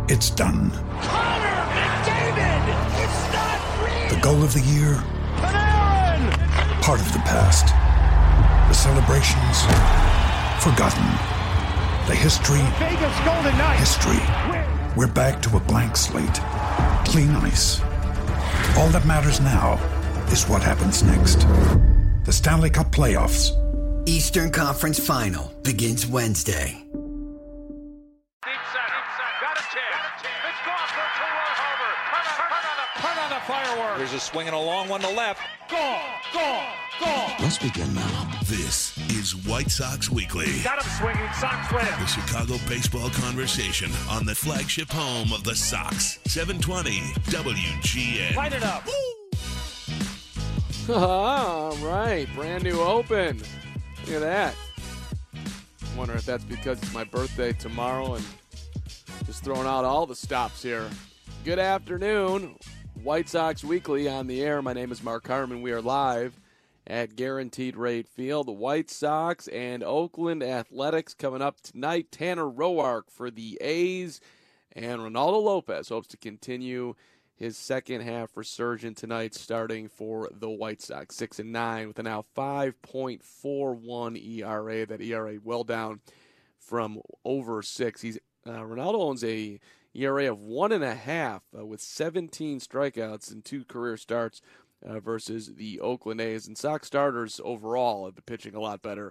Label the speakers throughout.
Speaker 1: It's done.
Speaker 2: Connor McDavid! It's not real!
Speaker 1: The goal of the year?
Speaker 2: Panarin!
Speaker 1: Part of the past. The celebrations? Forgotten. The history?
Speaker 2: Vegas Golden Knights!
Speaker 1: History. We're back to a blank slate. Clean ice. All that matters now is what happens next. The Stanley Cup Playoffs.
Speaker 3: Eastern Conference Final begins Wednesday.
Speaker 4: There's a swing and a long one to left.
Speaker 2: Gone!
Speaker 3: Let's begin now.
Speaker 5: This is White Sox Weekly.
Speaker 2: Got him swinging, Sox win.
Speaker 5: The Chicago baseball conversation on the flagship home of the Sox. 720 WGN.
Speaker 2: Light it up.
Speaker 6: All right, brand new open. Look at that. I wonder if that's because it's my birthday tomorrow and just throwing out all the stops here. Good afternoon. White Sox Weekly on the air. My name is Mark Harmon. We are live at Guaranteed Rate Field. The White Sox and Oakland Athletics coming up tonight. Tanner Roark for the A's, and Ronaldo Lopez hopes to continue his second half resurgence tonight, starting for the White Sox. 6-9 with a now 5.41 ERA. That ERA well down from over 6. Ronaldo owns a ERA of 1.5 with 17 strikeouts and 2 career starts versus the Oakland A's. And Sox starters overall have been pitching a lot better.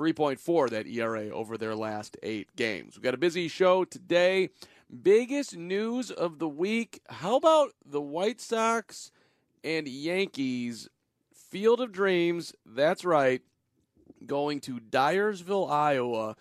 Speaker 6: 3.4 that ERA over their last 8 games. We've got a busy show today. Biggest news of the week. How about the White Sox and Yankees? Field of Dreams, that's right, going to Dyersville, Iowa,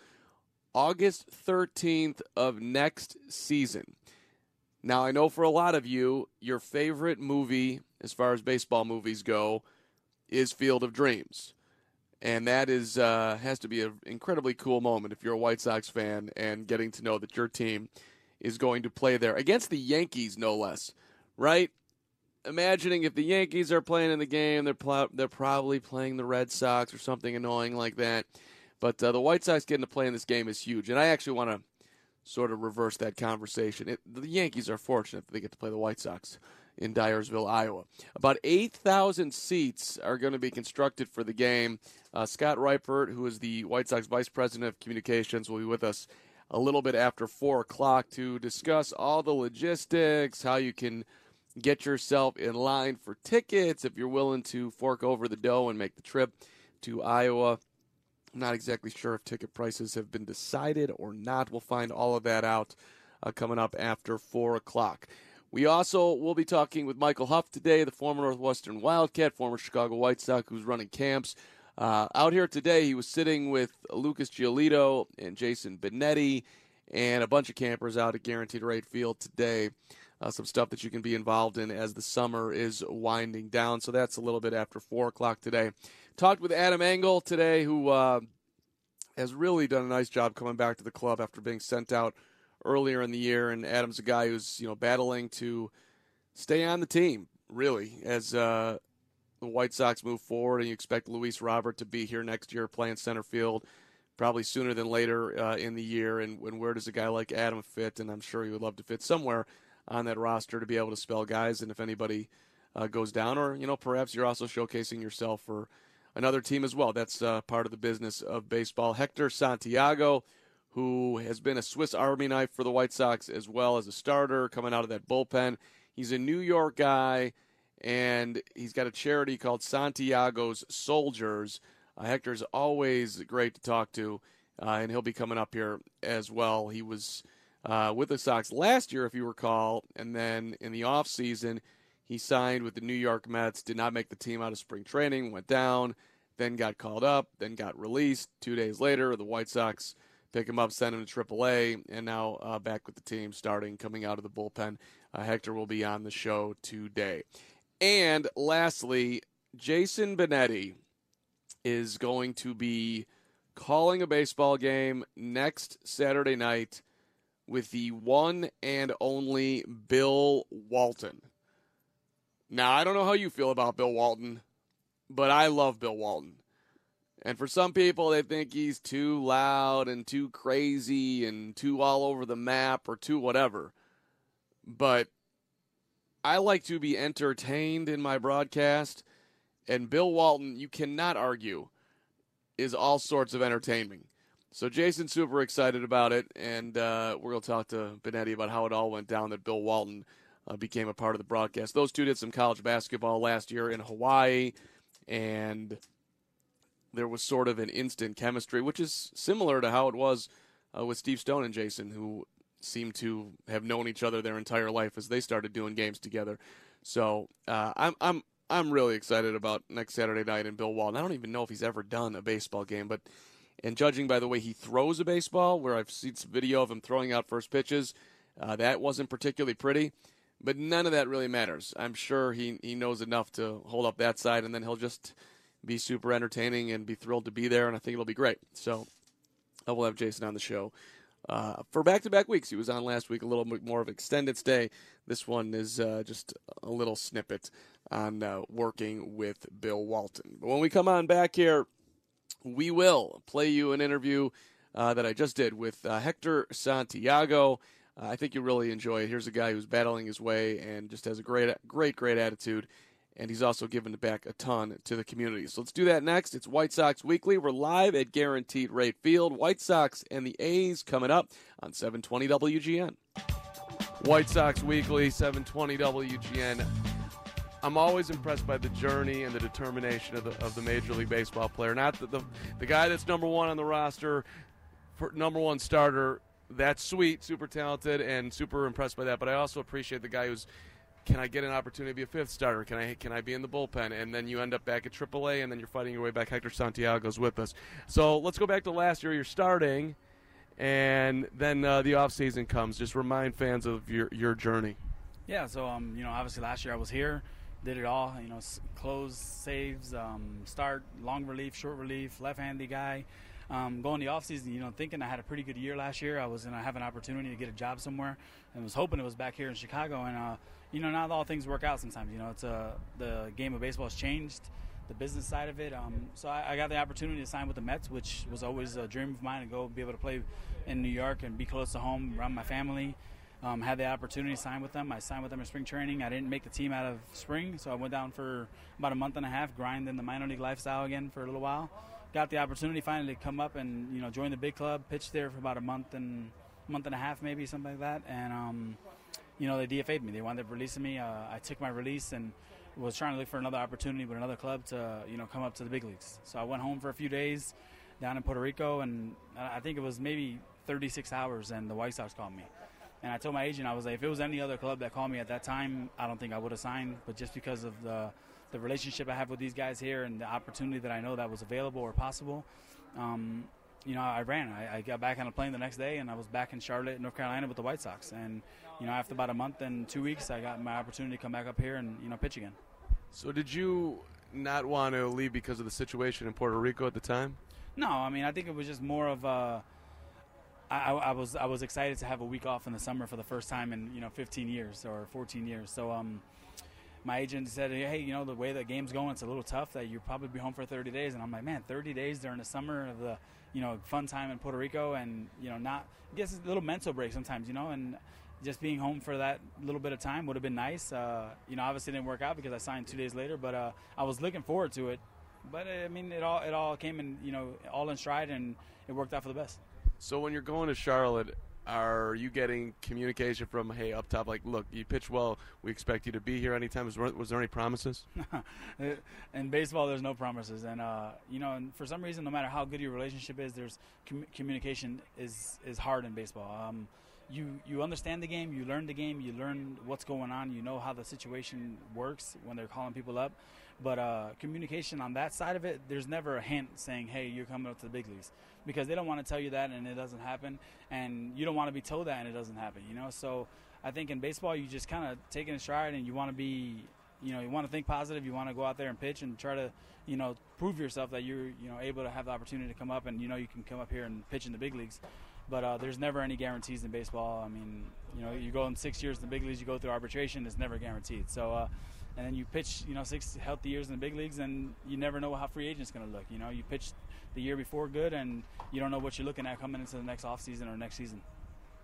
Speaker 6: August 13th of next season. Now, I know for a lot of you, your favorite movie, as far as baseball movies go, is Field of Dreams. And that is has to be an incredibly cool moment if you're a White Sox fan and getting to know that your team is going to play there against the Yankees, no less, right? Imagining if the Yankees are playing in the game, they're probably playing the Red Sox or something annoying like that. But the White Sox getting to play in this game is huge. And I actually want to sort of reverse that conversation. The Yankees are fortunate that they get to play the White Sox in Dyersville, Iowa. About 8,000 seats are going to be constructed for the game. Scott Reipert, who is the White Sox Vice President of Communications, will be with us a little bit after 4 o'clock to discuss all the logistics, how you can get yourself in line for tickets if you're willing to fork over the dough and make the trip to Iowa. I'm not exactly sure if ticket prices have been decided or not. We'll find all of that out coming up after 4 o'clock. We also will be talking with Michael Huff today, the former Northwestern Wildcat, former Chicago White Sox, who's running camps. Out here today, he was sitting with Lucas Giolito and Jason Benetti and a bunch of campers out at Guaranteed Rate Field today. Some stuff that you can be involved in as the summer is winding down. So that's a little bit after 4 o'clock today. Talked with Adam Engel today, who has really done a nice job coming back to the club after being sent out earlier in the year. And Adam's a guy who's battling to stay on the team, really, as the White Sox move forward. And you expect Luis Robert to be here next year playing center field, probably sooner than later in the year. And where does a guy like Adam fit? And I'm sure he would love to fit somewhere on that roster to be able to spell guys. And if anybody goes down, or perhaps you're also showcasing yourself for another team as well. That's part of the business of baseball. Hector Santiago, who has been a Swiss Army knife for the White Sox as well as a starter coming out of that bullpen. He's a New York guy, and he's got a charity called Santiago's Soldiers. Hector's always great to talk to, and he'll be coming up here as well. He was with the Sox last year, if you recall, and then in the offseason, he signed with the New York Mets, did not make the team out of spring training, went down, then got called up, then got released. 2 days later, the White Sox pick him up, send him to AAA, and now back with the team starting, coming out of the bullpen. Hector will be on the show today. And lastly, Jason Benetti is going to be calling a baseball game next Saturday night with the one and only Bill Walton. Now, I don't know how you feel about Bill Walton, but I love Bill Walton. And for some people, they think he's too loud and too crazy and too all over the map or too whatever. but I like to be entertained in my broadcast, and Bill Walton, you cannot argue, is all sorts of entertaining. So Jason's super excited about it, and we're going to talk to Benetti about how it all went down that Bill Walton became a part of the broadcast. Those two did some college basketball last year in Hawaii, and there was sort of an instant chemistry, which is similar to how it was with Steve Stone and Jason, who seem to have known each other their entire life as they started doing games together. So I'm really excited about next Saturday night in Bill Walton. I don't even know if he's ever done a baseball game, and judging by the way he throws a baseball, where I've seen some video of him throwing out first pitches, that wasn't particularly pretty. But none of that really matters. I'm sure he knows enough to hold up that side, and then he'll just be super entertaining and be thrilled to be there, and I think it'll be great. So I will have Jason on the show for back-to-back weeks. He was on last week, a little bit more of an extended stay. This one is just a little snippet on working with Bill Walton. But when we come on back here, we will play you an interview that I just did with Hector Santiago. I think you'll really enjoy it. Here's a guy who's battling his way and just has a great attitude, and he's also given back a ton to the community. So let's do that next. It's White Sox Weekly. We're live at Guaranteed Rate Field. White Sox and the A's coming up on 720 WGN. White Sox Weekly, 720 WGN. I'm always impressed by the journey and the determination of the Major League Baseball player. Not the guy that's number one on the roster, number one starter. That's sweet, super talented, and super impressed by that. But I also appreciate the guy who's, can I get an opportunity to be a fifth starter? Can I be in the bullpen? And then you end up back at AAA, and then you're fighting your way back. Hector Santiago's with us. So let's go back to last year. You're starting, and then the offseason comes. Just remind fans of your journey.
Speaker 7: Yeah, so, obviously last year I was here, did it all, close, saves, start, long relief, short relief, left-handed guy. Going the offseason, thinking I had a pretty good year last year. I was going to have an opportunity to get a job somewhere and was hoping it was back here in Chicago. And, not all things work out sometimes. It's the game of baseball has changed, the business side of it. So I got the opportunity to sign with the Mets, which was always a dream of mine, to go be able to play in New York and be close to home, around my family. Had the opportunity to sign with them. I signed with them in spring training. I didn't make the team out of spring, so I went down for about a month and a half, grinding the minor league lifestyle again for a little while. Got the opportunity finally to come up and join the big club. Pitched there for about a month and a half, maybe something like that. And they DFA'd me. They wound up releasing me. I took my release and was trying to look for another opportunity with another club to come up to the big leagues. So I went home for a few days down in Puerto Rico, and I think it was maybe 36 hours, and the White Sox called me. And I told my agent, I was like, if it was any other club that called me at that time, I don't think I would have signed. But just because of the relationship I have with these guys here and the opportunity that I know that was available or possible, I ran. I got back on a plane the next day, and I was back in Charlotte, North Carolina with the White Sox. And, after about a month and 2 weeks, I got my opportunity to come back up here and, pitch again.
Speaker 6: So did you not want to leave because of the situation in Puerto Rico at the time?
Speaker 7: No, I think it was just more of I was excited to have a week off in the summer for the first time in 15 years or 14 years. So my agent said, hey, the way the game's going, it's a little tough that you'll probably be home for 30 days. And I'm like, man, 30 days during the summer of the fun time in Puerto Rico, and not, I guess it's a little mental break sometimes, and just being home for that little bit of time would have been nice. Obviously didn't work out because I signed 2 days later, but I was looking forward to it. But it all came in all in stride, and it worked out for the best.
Speaker 6: So when you're going to Charlotte, are you getting communication from, hey, up top, like, look, you pitch well, we expect you to be here anytime? Was there any promises?
Speaker 7: In baseball, there's no promises. And, and for some reason, no matter how good your relationship is, there's communication is hard in baseball. You understand the game, you learn the game, you learn what's going on, you know how the situation works when they're calling people up. But communication on that side of it, there's never a hint saying, hey, you're coming up to the big leagues. Because they don't want to tell you that and it doesn't happen. And you don't want to be told that and it doesn't happen, So I think in baseball, you just kind of take it in stride, and you want to be, you want to think positive. You want to go out there and pitch and try to, prove yourself that you're, able to have the opportunity to come up and, you can come up here and pitch in the big leagues. But there's never any guarantees in baseball. You go in 6 years in the big leagues, you go through arbitration, it's never guaranteed. So, and then you pitch, 6 healthy years in the big leagues, and you never know how free agent's going to look. You pitch the year before good, and you don't know what you're looking at coming into the next offseason or next season.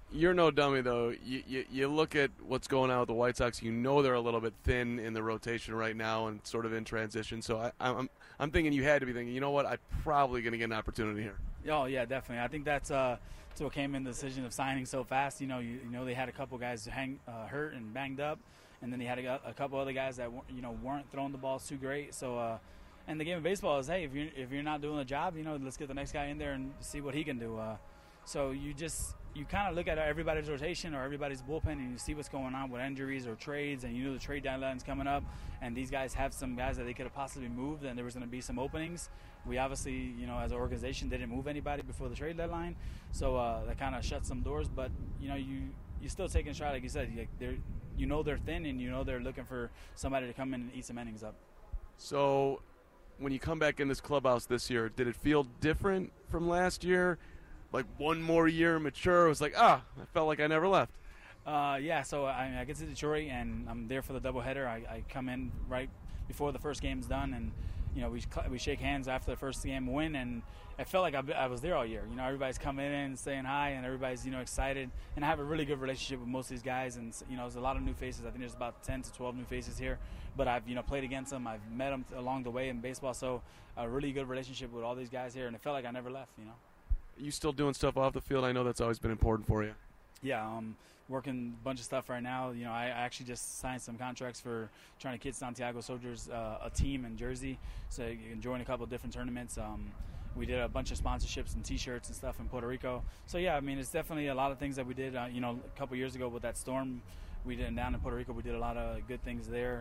Speaker 6: You're no dummy, though. You look at what's going on with the White Sox. You know they're a little bit thin in the rotation right now and sort of in transition. So I'm thinking you had to be thinking, you know what, I'm probably going to get an opportunity here.
Speaker 7: Oh, yeah, definitely. I think that's what came in the decision of signing so fast. You know they had a couple guys hurt and banged up, and then they had a couple other guys that weren't throwing the balls too great. So, and the game of baseball is, hey, if you're not doing the job, let's get the next guy in there and see what he can do. So you kind of look at everybody's rotation or everybody's bullpen, and you see what's going on with injuries or trades, and the trade deadline's coming up, and these guys have some guys that they could have possibly moved, and there was going to be some openings. We obviously, as an organization, didn't move anybody before the trade deadline, so that kind of shut some doors. But you still taking a shot, like you said. They're thin, and they're looking for somebody to come in and eat some innings up. So,
Speaker 6: when you come back in this clubhouse this year, did it feel different from last year? Like one more year mature? It was like, I felt like I never left.
Speaker 7: Yeah, so I get to Detroit, and I'm there for the doubleheader. I come in right before the first game's done, and we shake hands after the first game win, and I felt like I was there all year. Everybody's coming in and saying hi, and everybody's excited, and I have a really good relationship with most of these guys, and there's a lot of new faces. I think there's about 10 to 12 new faces here, but I've played against them. I've met them along the way in baseball, so a really good relationship with all these guys here, and it felt like I never left.
Speaker 6: You still doing stuff off the field? I know that's always been important for you.
Speaker 7: Yeah, working a bunch of stuff right now. I actually just signed some contracts for trying to get Santiago Soldiers a team in Jersey, so you can join a couple of different tournaments. We did a bunch of sponsorships and T-shirts and stuff in Puerto Rico. So yeah, it's definitely a lot of things that we did. A couple years ago with that storm we did down in Puerto Rico, we did a lot of good things there.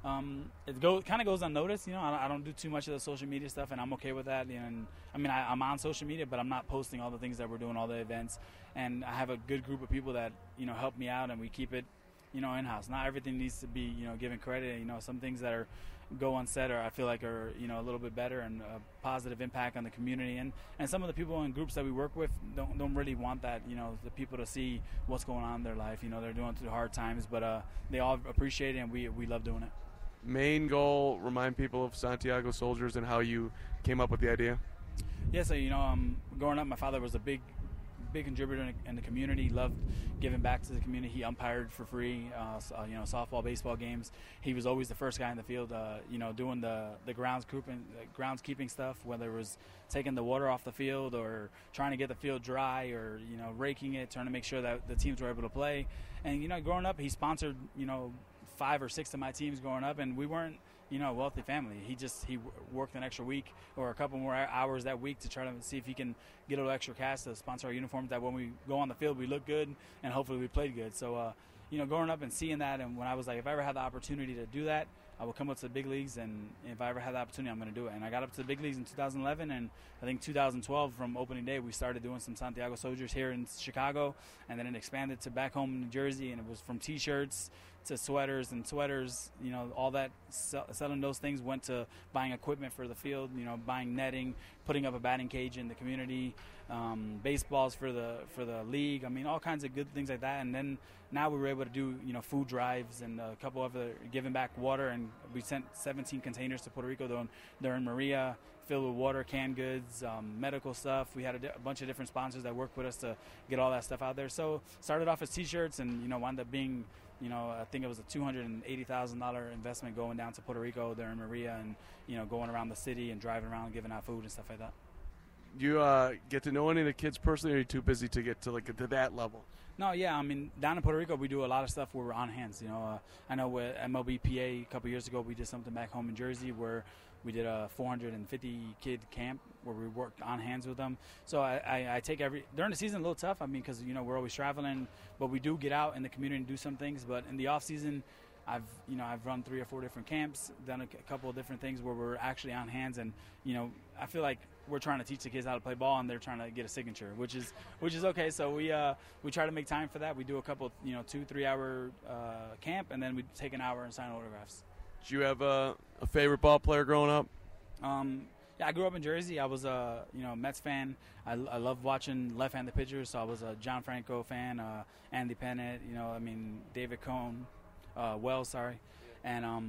Speaker 7: It kind of goes unnoticed. I don't do too much of the social media stuff, and I'm okay with that. And I'm on social media, but I'm not posting all the things that we're doing, all the events. And I have a good group of people that help me out, and we keep it in-house. Not everything needs to be given credit. Some things that go unsaid I feel like are a little bit better and a positive impact on the community. And some of the people in groups that we work with don't really want that the people to see what's going on in their life. They're doing through hard times, but they all appreciate it, and we love doing it.
Speaker 6: Main goal, remind people of Santiago Soldiers and how you came up with the idea.
Speaker 7: Yeah, so growing up, my father was a big contributor in the community. He loved giving back to the community. He umpired for free, softball, baseball games. He was always the first guy in the field, doing the groundskeeping stuff, whether it was taking the water off the field or trying to get the field dry or raking it, trying to make sure that the teams were able to play. And growing up, he sponsored 5 or 6 of my teams growing up, and we weren't a wealthy family. He worked an extra week or a couple more hours that week to try to see if he can get a little extra cash to sponsor our uniforms, that when we go on the field we look good and hopefully we played good. So growing up and seeing that, and when I was like, if I ever had the opportunity to do that, I would come up to the big leagues, and if I ever had the opportunity, I'm going to do it. And I got up to the big leagues in 2011, and I think 2012 from opening day we started doing some Santiago Soldiers here in Chicago, and then it expanded to back home in New Jersey, and it was from T-shirts to sweaters, all that, selling those things went to buying equipment for the field, buying netting, putting up a batting cage in the community, baseballs for the league. All kinds of good things like that. And then now we were able to do food drives and a couple of giving back water, and we sent 17 containers to Puerto Rico. They're in Maria, filled with water, canned goods, medical stuff. We had a bunch of different sponsors that worked with us to get all that stuff out there. So started off as T-shirts, and wound up being I think it was a $280,000 investment going down to Puerto Rico there in Maria, and going around the city and driving around, giving out food and stuff like that.
Speaker 6: You get to know any of the kids personally, or are you too busy to get to that level?
Speaker 7: No, yeah. down in Puerto Rico, we do a lot of stuff where we're on hands. I know with MLBPA a couple years ago, we did something back home in Jersey where we did a 450-kid camp where we worked on hands with them. So I take during the season a little tough. Because we're always traveling, but we do get out in the community and do some things. But in the off season, I've run 3 or 4 different camps, done a couple of different things where we're actually on hands, and I feel like we're trying to teach the kids how to play ball, and they're trying to get a signature, which is okay. So we try to make time for that. We do a couple 2-3 hour camp, and then we take an hour and sign autographs.
Speaker 6: Did you have a favorite ball player growing up?
Speaker 7: Yeah, I grew up in Jersey. I was a Mets fan. I love watching left-handed pitchers, so I was a John Franco fan, Andy Pettitte, David Cone, Wells, sorry. And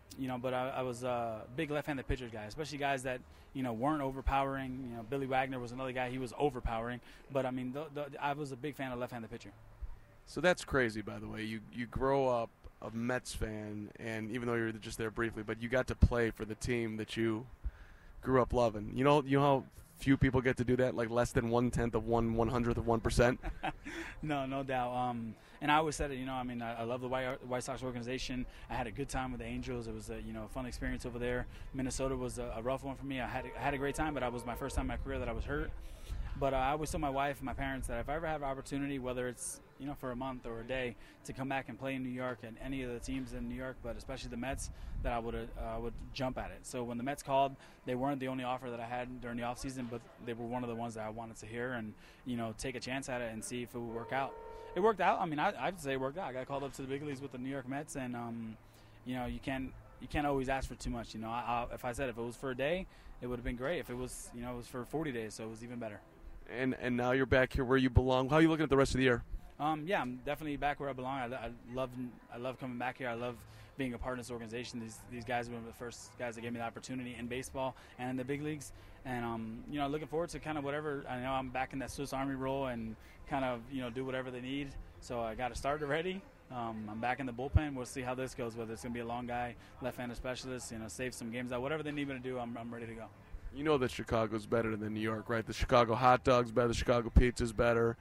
Speaker 7: But I was a big left-handed pitcher guy, especially guys that, weren't overpowering. Billy Wagner was another guy. He was overpowering. But, I was a big fan of left-handed pitcher.
Speaker 6: So that's crazy, by the way. You grow up a Mets fan, and even though you're just there briefly, but you got to play for the team that you grew up loving. You know how few people get to do that, like less than 1/10 of 1/100th of 1%?
Speaker 7: No doubt. And I always said it, I love the White Sox organization. I had a good time with the Angels. It was a fun experience over there. Minnesota was a rough one for me. I had a great time, but it was my first time in my career that I was hurt. But I always told my wife and my parents that if I ever have an opportunity, whether it's for a month or a day, to come back and play in New York and any of the teams in New York, but especially the Mets, that I would jump at it. So when the Mets called, they weren't the only offer that I had during the offseason, but they were one of the ones that I wanted to hear and take a chance at it and see if it would work out. It worked out. I'd say it worked out. I got called up to the big leagues with the New York Mets, and you can't always ask for too much. If I said if it was for a day, it would have been great. If it was it was for 40 days, so it was even better.
Speaker 6: And now you're back here where you belong. How are you looking at the rest of the year?
Speaker 7: I'm definitely back where I belong. I love coming back here. I love being a part of this organization. These guys were the first guys that gave me the opportunity in baseball and in the big leagues. And looking forward to kind of whatever. I know I'm back in that Swiss Army role and kind of do whatever they need. So I got to start already. I'm back in the bullpen. We'll see how this goes. Whether it's going to be a long guy, left-handed specialist, save some games out. Whatever they need me to do, I'm ready to go.
Speaker 6: You know that Chicago's better than New York, right? The Chicago hot dog's better. The Chicago pizza's better.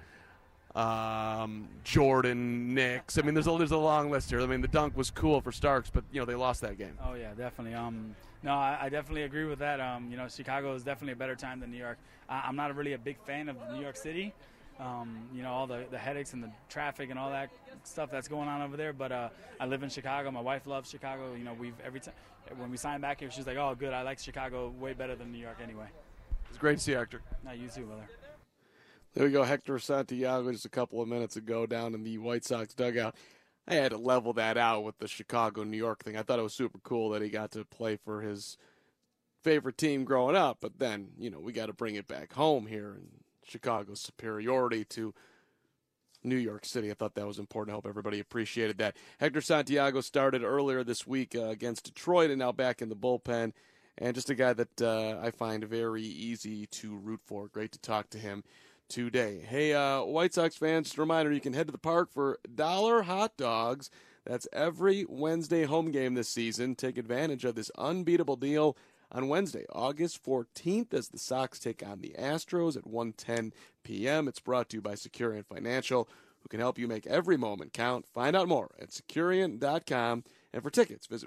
Speaker 6: Jordan, Knicks. There's a long list here. The dunk was cool for Starks, but they lost that game.
Speaker 7: Oh yeah, definitely. No, I definitely agree with that. Chicago is definitely a better time than New York. I'm not really a big fan of New York City. All the headaches and the traffic and all that stuff that's going on over there. But I live in Chicago. My wife loves Chicago. Every time when we signed back here, she's like, "Oh, good. I like Chicago way better than New York anyway."
Speaker 6: It's great to see you, Hector.
Speaker 7: No, you too, brother.
Speaker 6: There we go, Hector Santiago just a couple of minutes ago down in the White Sox dugout. I had to level that out with the Chicago-New York thing. I thought it was super cool that he got to play for his favorite team growing up, but then, we got to bring it back home here and Chicago's superiority to New York City. I thought that was important. I hope everybody appreciated that. Hector Santiago started earlier this week against Detroit and now back in the bullpen, and just a guy that I find very easy to root for. Great to talk to him today. Hey, White Sox fans, just a reminder, you can head to the park for $1 hot dogs. That's every Wednesday home game this season. Take advantage of this unbeatable deal on Wednesday, August 14th, as the Sox take on the Astros at 1:10 p.m. It's brought to you by Securian Financial, who can help you make every moment count. Find out more at Securian.com. And for tickets, visit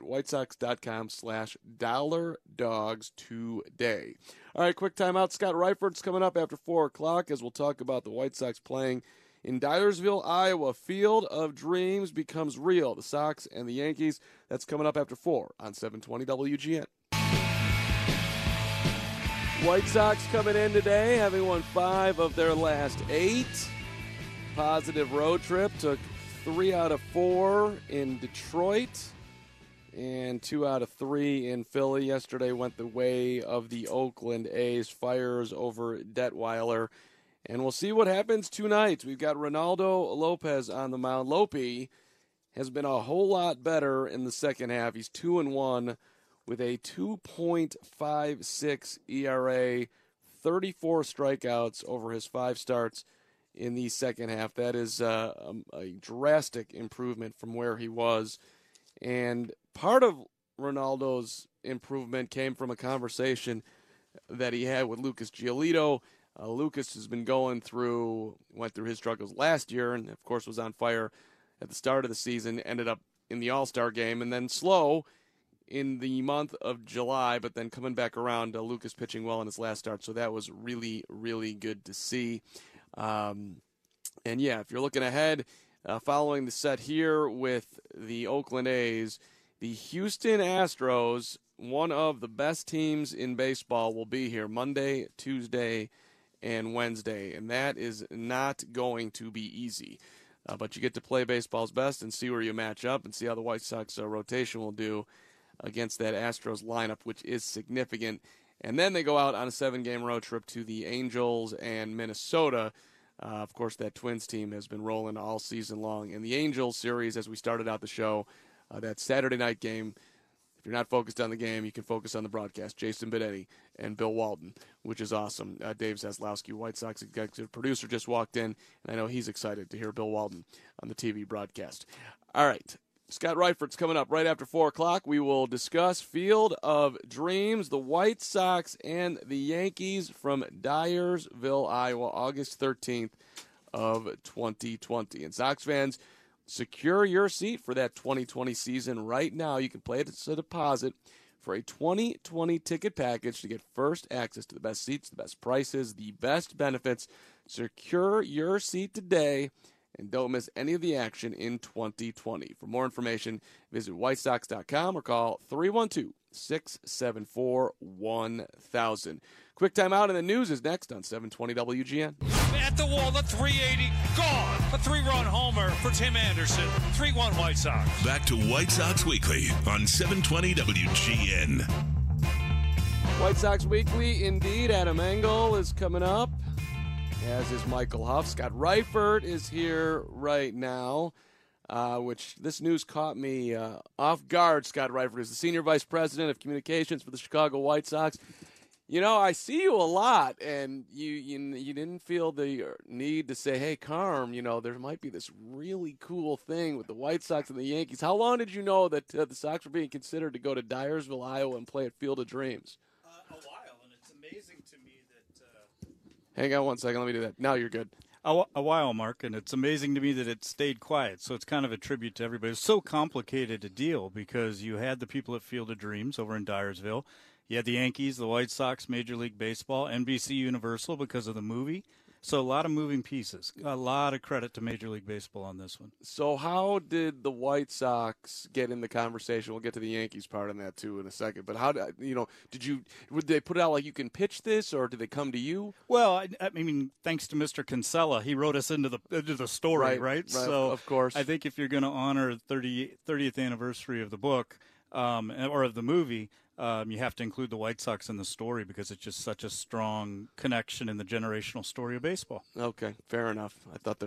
Speaker 6: whitesox.com/$dogs today. All right, quick timeout. Scott Reiford's coming up after 4 o'clock as we'll talk about the White Sox playing in Dyersville, Iowa. Field of Dreams becomes real. The Sox and the Yankees. That's coming up after 4 on 720 WGN. White Sox coming in today, having won 5 of their last 8. Positive road trip. Took 3 out of 4 in Detroit and 2 out of 3 in Philly. Yesterday went the way of the Oakland A's. Fires over Detweiler. And we'll see what happens tonight. We've got Ronaldo Lopez on the mound. Lopey has been a whole lot better in the second half. He's 2-1 with a 2.56 ERA, 34 strikeouts over his 5 starts in the second half. That is a drastic improvement from where he was. And part of Ronaldo's improvement came from a conversation that he had with Lucas Giolito. Lucas has been went through his struggles last year and, of course, was on fire at the start of the season, ended up in the All-Star game, and then slow in the month of July, but then coming back around, Lucas pitching well in his last start. So that was really, really good to see. And yeah, if you're looking ahead, following the set here with the Oakland A's, the Houston Astros, one of the best teams in baseball, will be here Monday, Tuesday, and Wednesday. And that is not going to be easy. But you get to play baseball's best and see where you match up and see how the White Sox rotation will do against that Astros lineup, which is significant. And then they go out on a 7-game road trip to the Angels and Minnesota. Of course, that Twins team has been rolling all season long. And the Angels series, as we started out the show, that Saturday night game you're not focused on the game, you can focus on the broadcast. Jason Benetti and Bill Walton, which is awesome. Dave Zaslowski, White Sox executive producer, just walked in, and I know he's excited to hear Bill Walton on the TV broadcast. All right. Scott Reifert's coming up right after 4 o'clock. We will discuss Field of Dreams, the White Sox and the Yankees from Dyersville, Iowa, August 13th of 2020. And Sox fans, secure your seat for that 2020 season right now. You can play it as a deposit for a 2020 ticket package to get first access to the best seats, the best prices, the best benefits. Secure your seat today and don't miss any of the action in 2020. For more information, visit whitesox.com or call 312-674-1000. Quick timeout, and the news is next on 720 WGN.
Speaker 4: At the wall, the 380, gone. A 3-run homer for Tim Anderson. 3-1 White Sox.
Speaker 5: Back to White Sox Weekly on 720 WGN.
Speaker 6: White Sox Weekly, indeed. Adam Engel is coming up, as is Michael Huff. Scott Reifert is here right now, which this news caught me off guard. Scott Reifert is the Senior Vice President of Communications for the Chicago White Sox. You know, I see you a lot, and you didn't feel the need to say, hey, Carm, you know, there might be this really cool thing with the White Sox and the Yankees. How long did you know that the Sox were being considered to go to Dyersville, Iowa, and play at Field of Dreams?
Speaker 8: A while, and it's amazing to me that...
Speaker 6: Hang on one second. Let me do that. Now you're good.
Speaker 8: A while, Mark, and it's amazing to me that it stayed quiet. So it's kind of a tribute to everybody. It's so complicated a deal because you had the people at Field of Dreams over in Dyersville. You had the Yankees, the White Sox, Major League Baseball, NBC Universal because of the movie. So a lot of moving pieces. A lot of credit to Major League Baseball on this one.
Speaker 6: So how did the White Sox get in the conversation? We'll get to the Yankees part on that too in a second. But how would they put it out like you can pitch this, or did they come to you?
Speaker 8: Well, I mean, thanks to Mr. Kinsella, he wrote us into the story, right?
Speaker 6: So of course,
Speaker 8: I think if you're going to honor the 30th anniversary of the book or of the movie. You have to include the White Sox in the story because it's just such a strong connection in the generational story of baseball.
Speaker 6: Okay, fair enough. I thought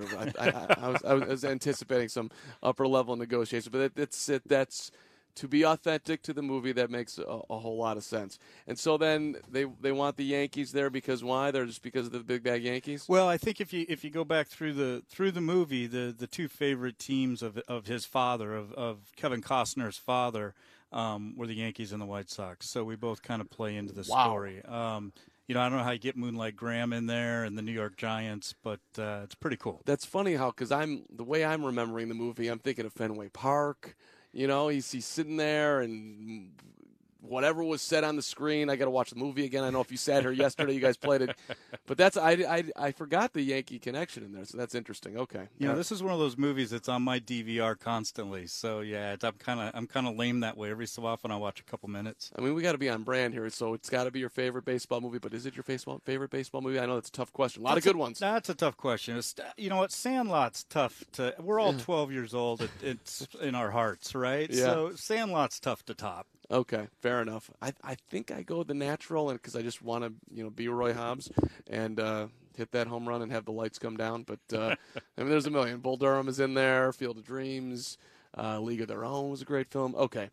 Speaker 6: I was anticipating some upper level negotiation, but that's to be authentic to the movie. That makes a whole lot of sense. And so then they want the Yankees there because why? They're just because of the big bag Yankees.
Speaker 8: Well, I think if you go back through the movie, the two favorite teams of his father of Kevin Costner's father. Were the Yankees and the White Sox. So we both kind of play into the story. I don't know how you get Moonlight Graham in there and the New York Giants, but it's pretty cool.
Speaker 6: That's funny because the way I'm remembering the movie, I'm thinking of Fenway Park. You know, he's sitting there and whatever was said on the screen. I got to watch the movie again. I know if you sat here yesterday, you guys played it, but I forgot the Yankee connection in there, so that's interesting. Okay,
Speaker 8: this is one of those movies that's on my DVR constantly. So yeah, I'm kind of lame that way. Every so often I watch a couple minutes.
Speaker 6: I mean, we got to be on brand here, so it's got to be your favorite baseball movie. But is it your favorite baseball movie? I know that's a tough question. A lot of good ones.
Speaker 8: That's a tough question. You know what? Sandlot's tough to. We're all 12 years old. It's in our hearts, right?
Speaker 6: Yeah.
Speaker 8: So Sandlot's tough to top.
Speaker 6: Okay, fair enough. I think I go the natural, and because I just want to be Roy Hobbs and hit that home run and have the lights come down. But I mean, there's a million. Bull Durham is in there. Field of Dreams, League of Their Own was a great film. Okay,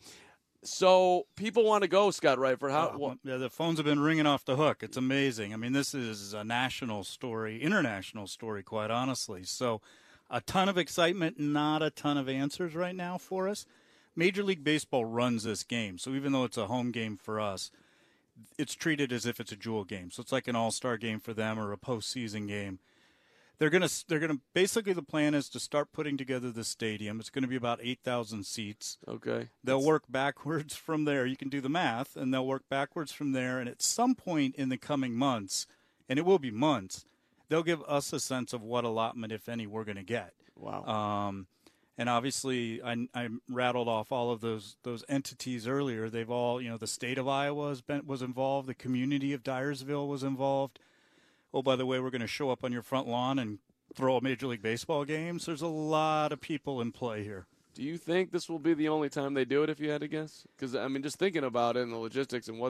Speaker 6: so people want to go, Scott Reifert.
Speaker 8: The phones have been ringing off the hook. It's amazing. I mean, this is a national story, international story, quite honestly. So, a ton of excitement, not a ton of answers right now for us. Major League Baseball runs this game, so even though it's a home game for us, it's treated as if it's a jewel game. So it's like an all-star game for them or a postseason game. They're gonna basically the plan is to start putting together the stadium. It's going to be about 8,000 seats.
Speaker 6: Okay.
Speaker 8: They'll work backwards from there. You can do the math, and they'll work backwards from there. And at some point in the coming months, and it will be months, they'll give us a sense of what allotment, if any, we're going to get.
Speaker 6: Wow.
Speaker 8: And obviously, I rattled off all of those entities earlier. They've all, the state of Iowa was involved. The community of Dyersville was involved. Oh, by the way, we're going to show up on your front lawn and throw a Major League Baseball game. So there's a lot of people in play here.
Speaker 6: Do you think this will be the only time they do it, if you had to guess? Because I mean, just thinking about it and the logistics and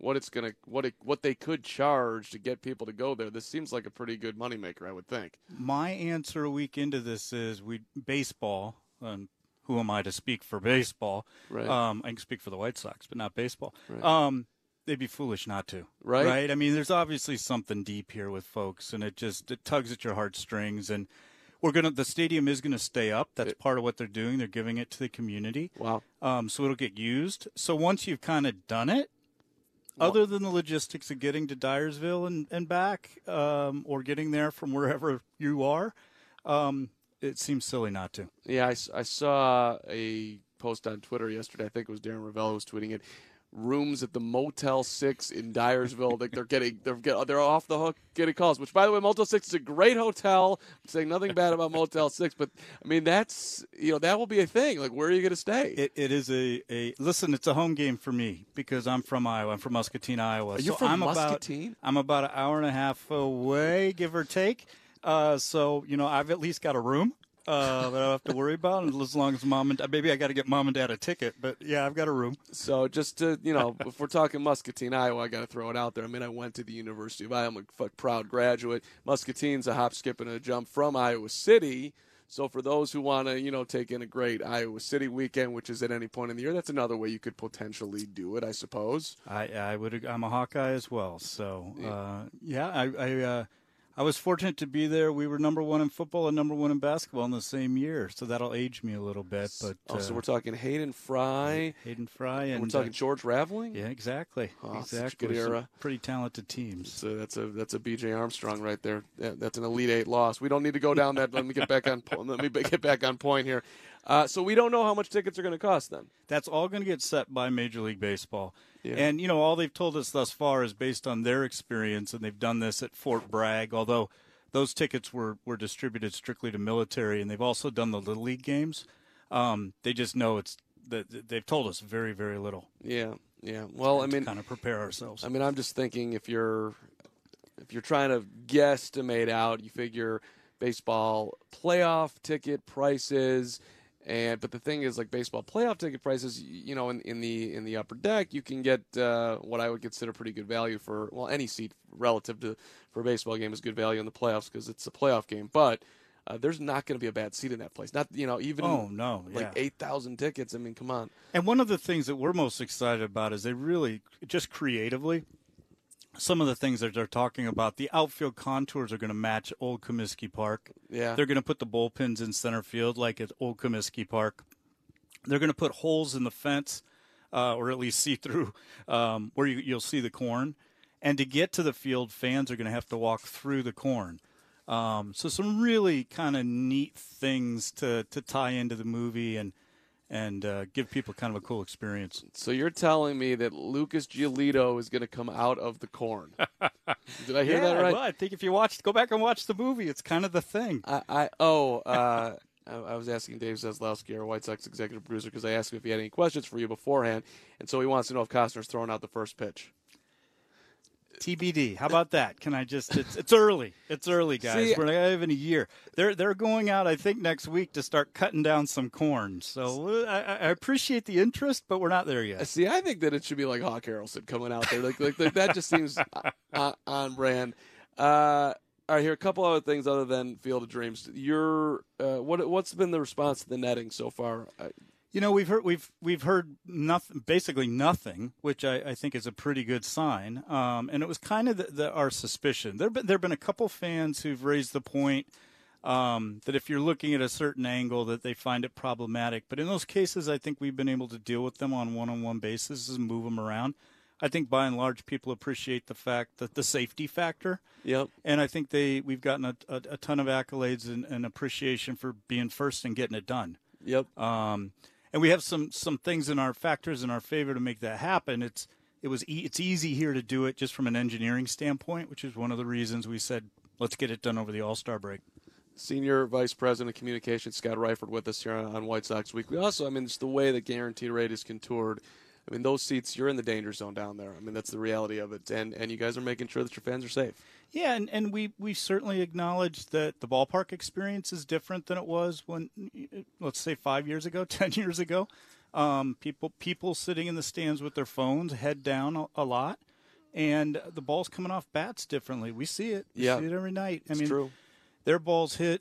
Speaker 6: what they could charge to get people to go there, this seems like a pretty good moneymaker, I would think.
Speaker 8: My answer a week into this is baseball, and who am I to speak for baseball?
Speaker 6: Right.
Speaker 8: I can speak for the White Sox, but not baseball.
Speaker 6: Right.
Speaker 8: They'd be foolish not to.
Speaker 6: Right.
Speaker 8: I mean, there's obviously something deep here with folks, and it tugs at your heartstrings. And the stadium is gonna stay up. That's part of what they're doing. They're giving it to the community.
Speaker 6: Wow.
Speaker 8: So it'll get used. So once you've kind of done it, other than the logistics of getting to Dyersville and back, or getting there from wherever you are, it seems silly not to.
Speaker 6: Yeah, I saw a post on Twitter yesterday. I think it was Darren Ravello who was tweeting it. Rooms at the Motel 6 in Dyersville. Like they're off the hook getting calls. Which, by the way, Motel 6 is a great hotel. I'm saying nothing bad about Motel 6, but I mean that will be a thing. Like, where are you going to stay?
Speaker 8: It is listen. It's a home game for me because I'm from Iowa. I'm from Muscatine, Iowa.
Speaker 6: Are you from Muscatine?
Speaker 8: I'm about an hour and a half away, give or take. So I've at least got a room. That I don't have to worry about, and as long as maybe I got to get mom and dad a ticket, but yeah, I've got a room.
Speaker 6: So just to, if we're talking Muscatine, Iowa, I got to throw it out there. I mean, I went to the University of Iowa. I'm a proud graduate. Muscatine's a hop, skip, and a jump from Iowa City. So for those who want to, take in a great Iowa City weekend, which is at any point in the year, that's another way you could potentially do it, I suppose.
Speaker 8: I would. I'm a Hawkeye as well. So I was fortunate to be there. We were number one in football and number one in basketball in the same year, so that'll age me a little bit. But
Speaker 6: so we're talking Hayden Fry,
Speaker 8: and
Speaker 6: we're talking George Raveling.
Speaker 8: Yeah, exactly.
Speaker 6: Such a good era.
Speaker 8: Pretty talented teams.
Speaker 6: So that's a B.J. Armstrong right there. That's an Elite Eight loss. We don't need to go down that. Let me get back on point here. So we don't know how much tickets are going to cost then.
Speaker 8: That's all going to get set by Major League Baseball.
Speaker 6: Yeah.
Speaker 8: And, all they've told us thus far is based on their experience, and they've done this at Fort Bragg, although those tickets were distributed strictly to military, and they've also done the Little League games. They just know they've told us very, very little.
Speaker 6: Yeah. Well, I mean,
Speaker 8: kind of prepare ourselves.
Speaker 6: I mean, I'm just thinking if you're trying to guesstimate out, you figure baseball playoff ticket prices. But the thing is, like baseball playoff ticket prices, in the upper deck, you can get what I would consider pretty good value for any seat relative to for a baseball game is good value in the playoffs because it's a playoff game. But there's not going to be a bad seat in that place. Not even 8,000 tickets. I mean, come on.
Speaker 8: And one of the things that we're most excited about is they really just creatively. Some of the things that they're talking about, the outfield contours are going to match Old Comiskey Park.
Speaker 6: Yeah.
Speaker 8: They're going to put the bullpens in center field like at Old Comiskey Park. They're going to put holes in the fence, or at least see through, where you'll see the corn. And to get to the field, fans are going to have to walk through the corn. So some really kind of neat things to tie into the movie and give people kind of a cool experience.
Speaker 6: So you're telling me that Lucas Giolito is going to come out of the corn? Did I hear that right?
Speaker 8: Well, I think if you go back and watch the movie, it's kind of the thing.
Speaker 6: I was asking Dave Zaslowski, our White Sox executive producer, because I asked him if he had any questions for you beforehand, and so he wants to know if Costner's throwing out the first pitch.
Speaker 8: TBD. How about that? Can I just? It's early. It's early, guys.
Speaker 6: See,
Speaker 8: we're not even a year. They're going out, I think, next week to start cutting down some corn. So I appreciate the interest, but we're not there yet.
Speaker 6: See, I think that it should be like Hawk Harrelson coming out there. Like that just seems on brand. All right, here are a couple other things other than Field of Dreams. What's been the response to the netting so far?
Speaker 8: We've heard nothing, basically nothing, which I think is a pretty good sign. And it was kind of our suspicion. There've been a couple fans who've raised the point that if you're looking at a certain angle, that they find it problematic. But in those cases, I think we've been able to deal with them on one-on-one basis and move them around. I think by and large, people appreciate the fact that the safety factor.
Speaker 6: Yep.
Speaker 8: And I think we've gotten a ton of accolades and appreciation for being first and getting it done.
Speaker 6: Yep.
Speaker 8: And we have some things in our factors in our favor to make that happen. It's easy here to do it just from an engineering standpoint, which is one of the reasons we said let's get it done over the All-Star break.
Speaker 6: Senior Vice President of Communications Scott Reifert with us here on White Sox Weekly. Also, I mean, it's the way the guaranteed rate is contoured. I mean, those seats, you're in the danger zone down there. I mean, that's the reality of it. And you guys are making sure that your fans are safe.
Speaker 8: Yeah, and we certainly acknowledge that the ballpark experience is different than it was when, let's say, 5 years ago, 10 years ago. People sitting in the stands with their phones, head down a lot, and the ball's coming off bats differently. We see it. We see it every night.
Speaker 6: It's true.
Speaker 8: Their balls hit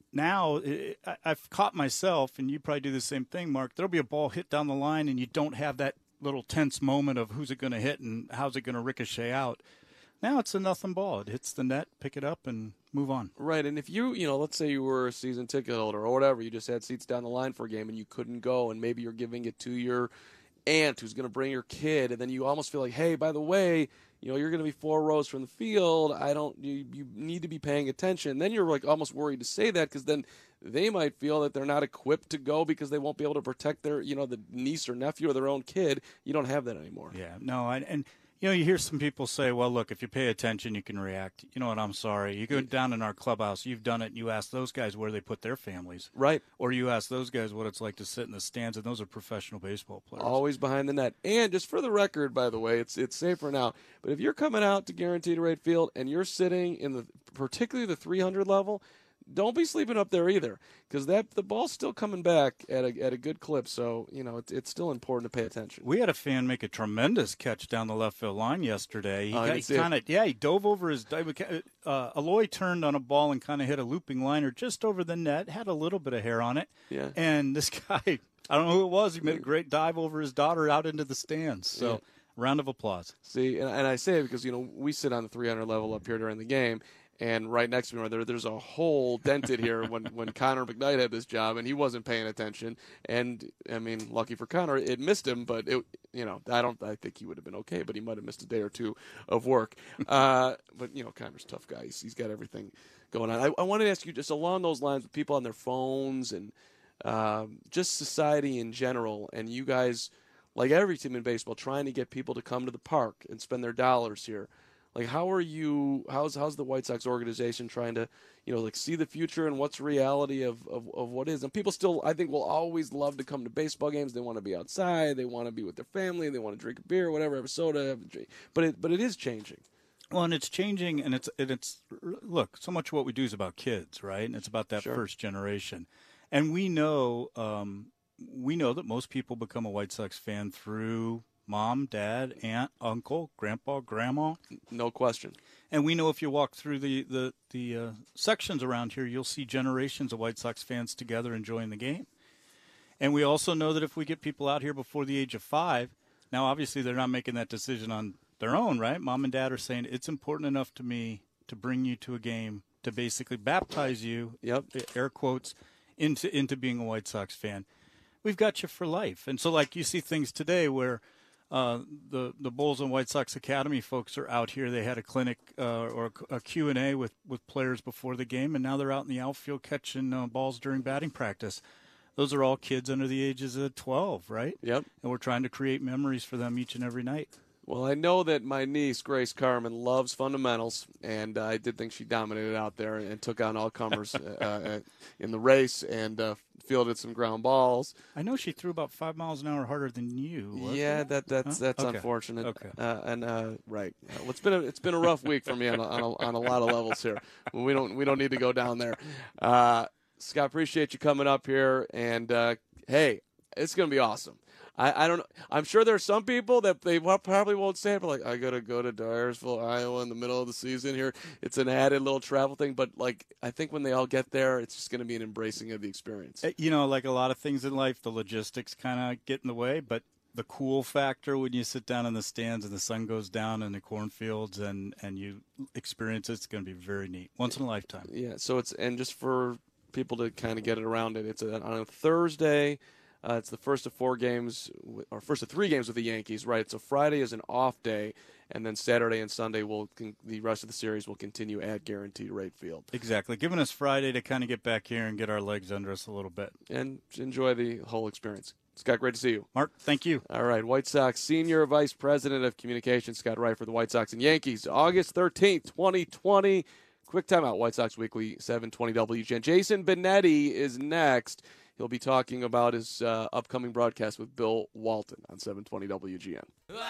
Speaker 8: now I've caught myself, and you probably do the same thing, Mark. There'll be a ball hit down the line, and you don't have that little tense moment of who's it going to hit and how's it going to ricochet out. Now it's a nothing ball. It hits the net, pick it up, and move on.
Speaker 6: Right, and if you let's say you were a season ticket holder or whatever, you just had seats down the line for a game and you couldn't go, and maybe you're giving it to your aunt who's going to bring your kid, and then you almost feel like, hey, by the way, you're going to be 4 rows from the field. You need to be paying attention. Then you're like almost worried to say that because then they might feel that they're not equipped to go because they won't be able to protect their, the niece or nephew or their own kid. You don't have that anymore.
Speaker 8: Yeah, no, and you hear some people say, well, look, if you pay attention, you can react. You know what, I'm sorry. You go down in our clubhouse, you've done it, and you ask those guys where they put their families.
Speaker 6: Right.
Speaker 8: Or you ask those guys what it's like to sit in the stands, and those are professional baseball players.
Speaker 6: Always behind the net. And just for the record, by the way, it's safer now, but if you're coming out to Guaranteed Rate Field and you're sitting in particularly the 300 level, don't be sleeping up there either, because the ball's still coming back at a good clip. So it's still important to pay attention.
Speaker 8: We had a fan make a tremendous catch down the left field line yesterday.
Speaker 6: He
Speaker 8: he dove over his. Aloy turned on a ball and kind of hit a looping liner just over the net. Had a little bit of hair on it.
Speaker 6: Yeah.
Speaker 8: And this guy, I don't know who it was. He made a great dive over his daughter out into the stands. So.
Speaker 6: Yeah.
Speaker 8: Round of applause.
Speaker 6: See, and I say it because we sit on the 300 level up here during the game. And right next to me, there's a hole dented here when Connor McKnight had this job, and he wasn't paying attention. And I mean, lucky for Connor, it missed him. But I think he would have been okay. But he might have missed a day or two of work. But Connor's a tough guy. He's got everything going on. I wanted to ask you just along those lines with people on their phones and just society in general, and you guys, like every team in baseball, trying to get people to come to the park and spend their dollars here. Like, how's the White Sox organization trying to, see the future and what's reality of what is? And people still, I think, will always love to come to baseball games. They want to be outside. They want to be with their family. They want to drink a beer, whatever, have a soda, have a drink. But it is changing.
Speaker 8: Well, and it's changing, and it's look, so much of what we do is about kids, right? And it's about that first generation. And we know that most people become a White Sox fan through mom, dad, aunt, uncle, grandpa, grandma.
Speaker 6: No question.
Speaker 8: And we know if you walk through the sections around here, you'll see generations of White Sox fans together enjoying the game. And we also know that if we get people out here before the age of 5, now obviously they're not making that decision on their own, right? Mom and dad are saying, it's important enough to me to bring you to a game, to basically baptize you, air quotes, into being a White Sox fan. We've got you for life. And so, like, you see things today where the Bulls and White Sox Academy folks are out here. They had a clinic or a Q&A with players before the game, and now they're out in the outfield catching balls during batting practice. Those are all kids under the ages of 12, right?
Speaker 6: Yep.
Speaker 8: And we're trying to create memories for them each and every night.
Speaker 6: Well, I know that my niece, Grace Carmen, loves fundamentals, and I did think she dominated out there and took on all comers in the race and fielded some ground balls.
Speaker 8: I know she threw about 5 miles an hour harder than you.
Speaker 6: Yeah, that's okay. Unfortunate.
Speaker 8: Okay.
Speaker 6: Right. Well, it's been a rough week for me on a lot of levels here. We don't need to go down there. Scott, appreciate you coming up here, and hey, it's going to be awesome. I don't know. I'm sure there are some people that they probably won't say it, but like, I got to go to Dyersville, Iowa in the middle of the season here. It's an added little travel thing, but like, I think when they all get there, it's just going to be an embracing of the experience.
Speaker 8: Like a lot of things in life, the logistics kind of get in the way, but the cool factor when you sit down in the stands and the sun goes down in the cornfields and you experience it's going to be very neat. Once in a lifetime.
Speaker 6: Yeah, so and just for people to kind of get it around it, it's on a Thursday. It's the first of 4 games, or first of 3 games with the Yankees, right? So Friday is an off day, and then Saturday and Sunday the rest of the series will continue at Guaranteed Rate Field.
Speaker 8: Exactly, giving us Friday to kind of get back here and get our legs under us a little bit.
Speaker 6: And enjoy the whole experience. Scott, great to see you.
Speaker 8: Mark, thank you.
Speaker 6: All right, White Sox Senior Vice President of Communications, Scott Wright for the White Sox and Yankees, August 13th, 2020. Quick timeout, White Sox Weekly, 720 WGN. Jason Benetti is next. He'll be talking about his upcoming broadcast with Bill Walton on 720 WGN.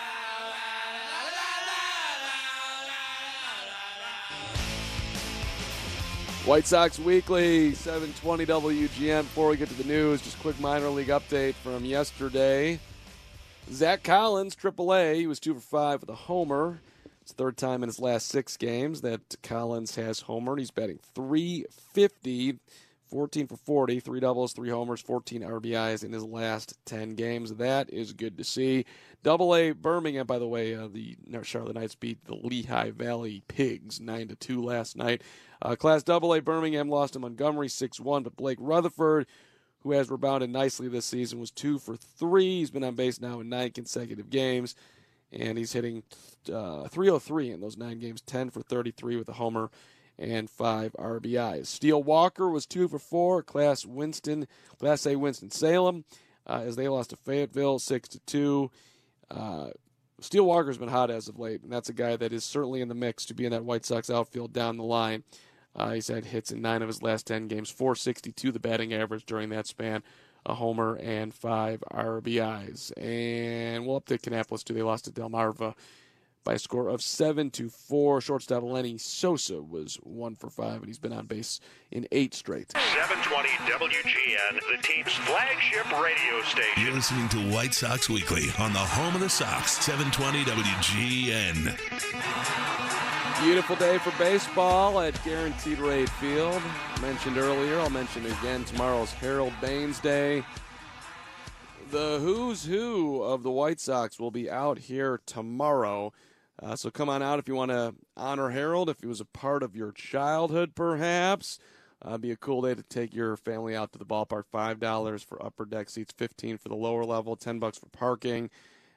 Speaker 6: White Sox Weekly, 720 WGN. Before we get to the news, just a quick minor league update from yesterday. Zach Collins, AAA, he was 2 for 5 with a homer. It's the 3rd time in his last 6 games that Collins has homered. He's batting .350. 14 for 40, 3 doubles, 3 homers, 14 RBIs in his last 10 games. That is good to see. Double-A Birmingham, by the way, the Charlotte Knights beat the Lehigh Valley Pigs 9-2 last night. Class Double-A Birmingham lost to Montgomery 6-1, but Blake Rutherford, who has rebounded nicely this season, was 2 for 3. He's been on base now in 9 consecutive games, and he's hitting .303 in those 9 games, 10 for 33 with a homer and 5 RBIs. Steele Walker was 2 for 4. Class A Winston-Salem, as they lost to Fayetteville 6-2. Steele Walker's been hot as of late, and that's a guy that is certainly in the mix to be in that White Sox outfield down the line. He's had hits in 9 of his last 10 games, .462 the batting average during that span, a homer and 5 RBIs. And we'll up to Kannapolis too. They lost to Delmarva by a score of 7-4. Shortstop Lenny Sosa was 1 for 5, and he's been on base in 8 straight.
Speaker 2: 720 WGN, the team's flagship radio station.
Speaker 5: You're listening to White Sox Weekly on the home of the Sox, 720 WGN.
Speaker 6: Beautiful day for baseball at Guaranteed Rate Field. Mentioned earlier, I'll mention again, tomorrow's Harold Baines Day. The who's who of the White Sox will be out here tomorrow. So come on out if you want to honor Harold, if he was a part of your childhood perhaps. Be a cool day to take your family out to the ballpark. $5 for upper deck seats, $15 for the lower level, $10 for parking.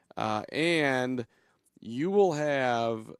Speaker 6: And you will have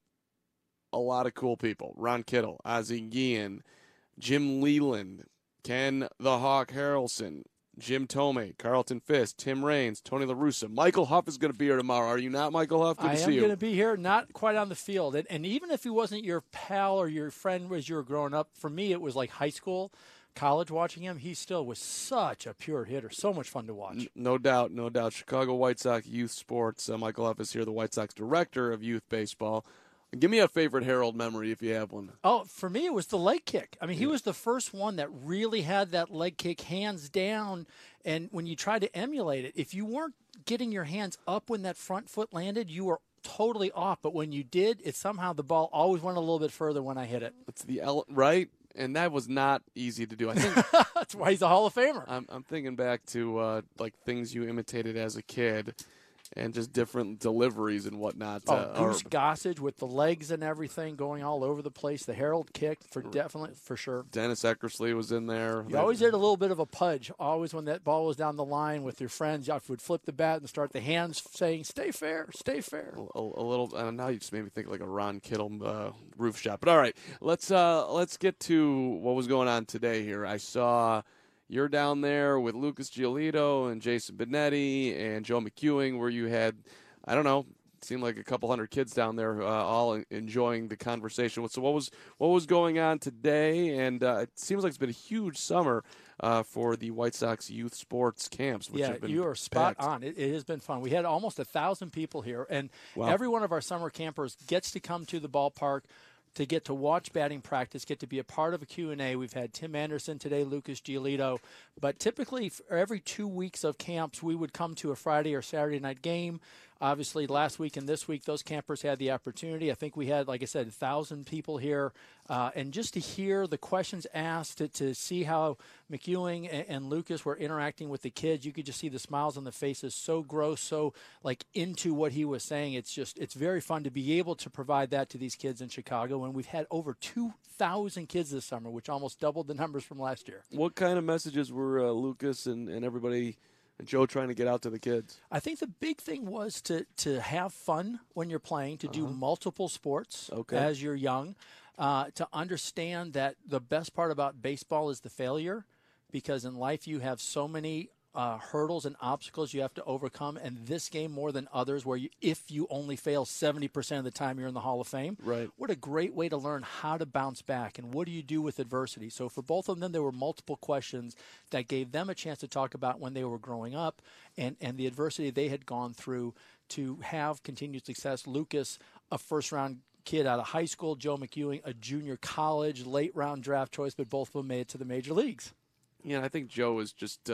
Speaker 6: a lot of cool people. Ron Kittle, Ozzie Guillen, Jim Leland, Ken the Hawk Harrelson, Jim Tomei, Carlton Fisk, Tim Raines, Tony La Russa. Michael Huff is going to be here tomorrow. Are you not, Michael Huff? Good to see you.
Speaker 9: I am going to be here, not quite on the field. And even if he wasn't your pal or your friend as you were growing up, for me it was like high school, college watching him. He still was such a pure hitter. So much fun to watch.
Speaker 6: No doubt, no doubt. Chicago White Sox Youth Sports. Michael Huff is here, the White Sox Director of Youth Baseball. Give me a favorite Harold memory if you have one.
Speaker 9: Oh, for me, it was the leg kick. I mean, he was the first one that really had that leg kick hands down. And when you tried to emulate it, if you weren't getting your hands up when that front foot landed, you were totally off. But when you did, it somehow the ball always went a little bit further when I hit it.
Speaker 6: It's right? And that was not easy to do. I think
Speaker 9: that's why he's a Hall of Famer.
Speaker 6: I'm thinking back to like things you imitated as a kid. And just different deliveries and whatnot.
Speaker 9: Goose Gossage with the legs and everything going all over the place. The Harold kick, for sure.
Speaker 6: Dennis Eckersley was in there.
Speaker 9: You always did a little bit of a pudge. Always when that ball was down the line with your friends, you would flip the bat and start the hands saying, "Stay fair, stay fair."
Speaker 6: A little. Now you just made me think like a Ron Kittle roof shot. But all right, let's get to what was going on today here. I saw. You're down there with Lucas Giolito and Jason Benetti and Joe McEwing, where you had, I don't know, it seemed like a couple hundred kids down there all enjoying the conversation. So what was going on today? And it seems like it's been a huge summer for the White Sox youth sports camps. Which have been
Speaker 9: you are spot on. It has been fun. We had almost 1,000 people here, and every one of our summer campers gets to come to the ballpark to get to watch batting practice, get to be a part of a Q&A. We've had Tim Anderson today, Lucas Giolito. But typically, for every 2 weeks of camps, we would come to a Friday or Saturday night game. Obviously, last week and this week, those campers had the opportunity. I think we had, like I said, 1,000 people here. And just to hear the questions asked, to see how McEwing and Lucas were interacting with the kids, you could just see the smiles on the faces, so gross, so like into what he was saying. It's very fun to be able to provide that to these kids in Chicago. And we've had over 2,000 kids this summer, which almost doubled the numbers from last year.
Speaker 6: What kind of messages were Lucas and everybody and Joe trying to get out to the kids?
Speaker 9: I think the big thing was to have fun when you're playing, to do multiple sports as you're young, to understand that the best part about baseball is the failure, because in life you have so many hurdles and obstacles you have to overcome, and this game more than others, where if you only fail 70% of the time, you're in the Hall of Fame.
Speaker 6: Right.
Speaker 9: What a great way to learn how to bounce back, and what do you do with adversity. So for both of them, there were multiple questions that gave them a chance to talk about when they were growing up and the adversity they had gone through to have continued success. Lucas, a first-round kid out of high school, Joe McEwing, a junior college, late-round draft choice, but both of them made it to the major leagues.
Speaker 6: Yeah, I think Joe is just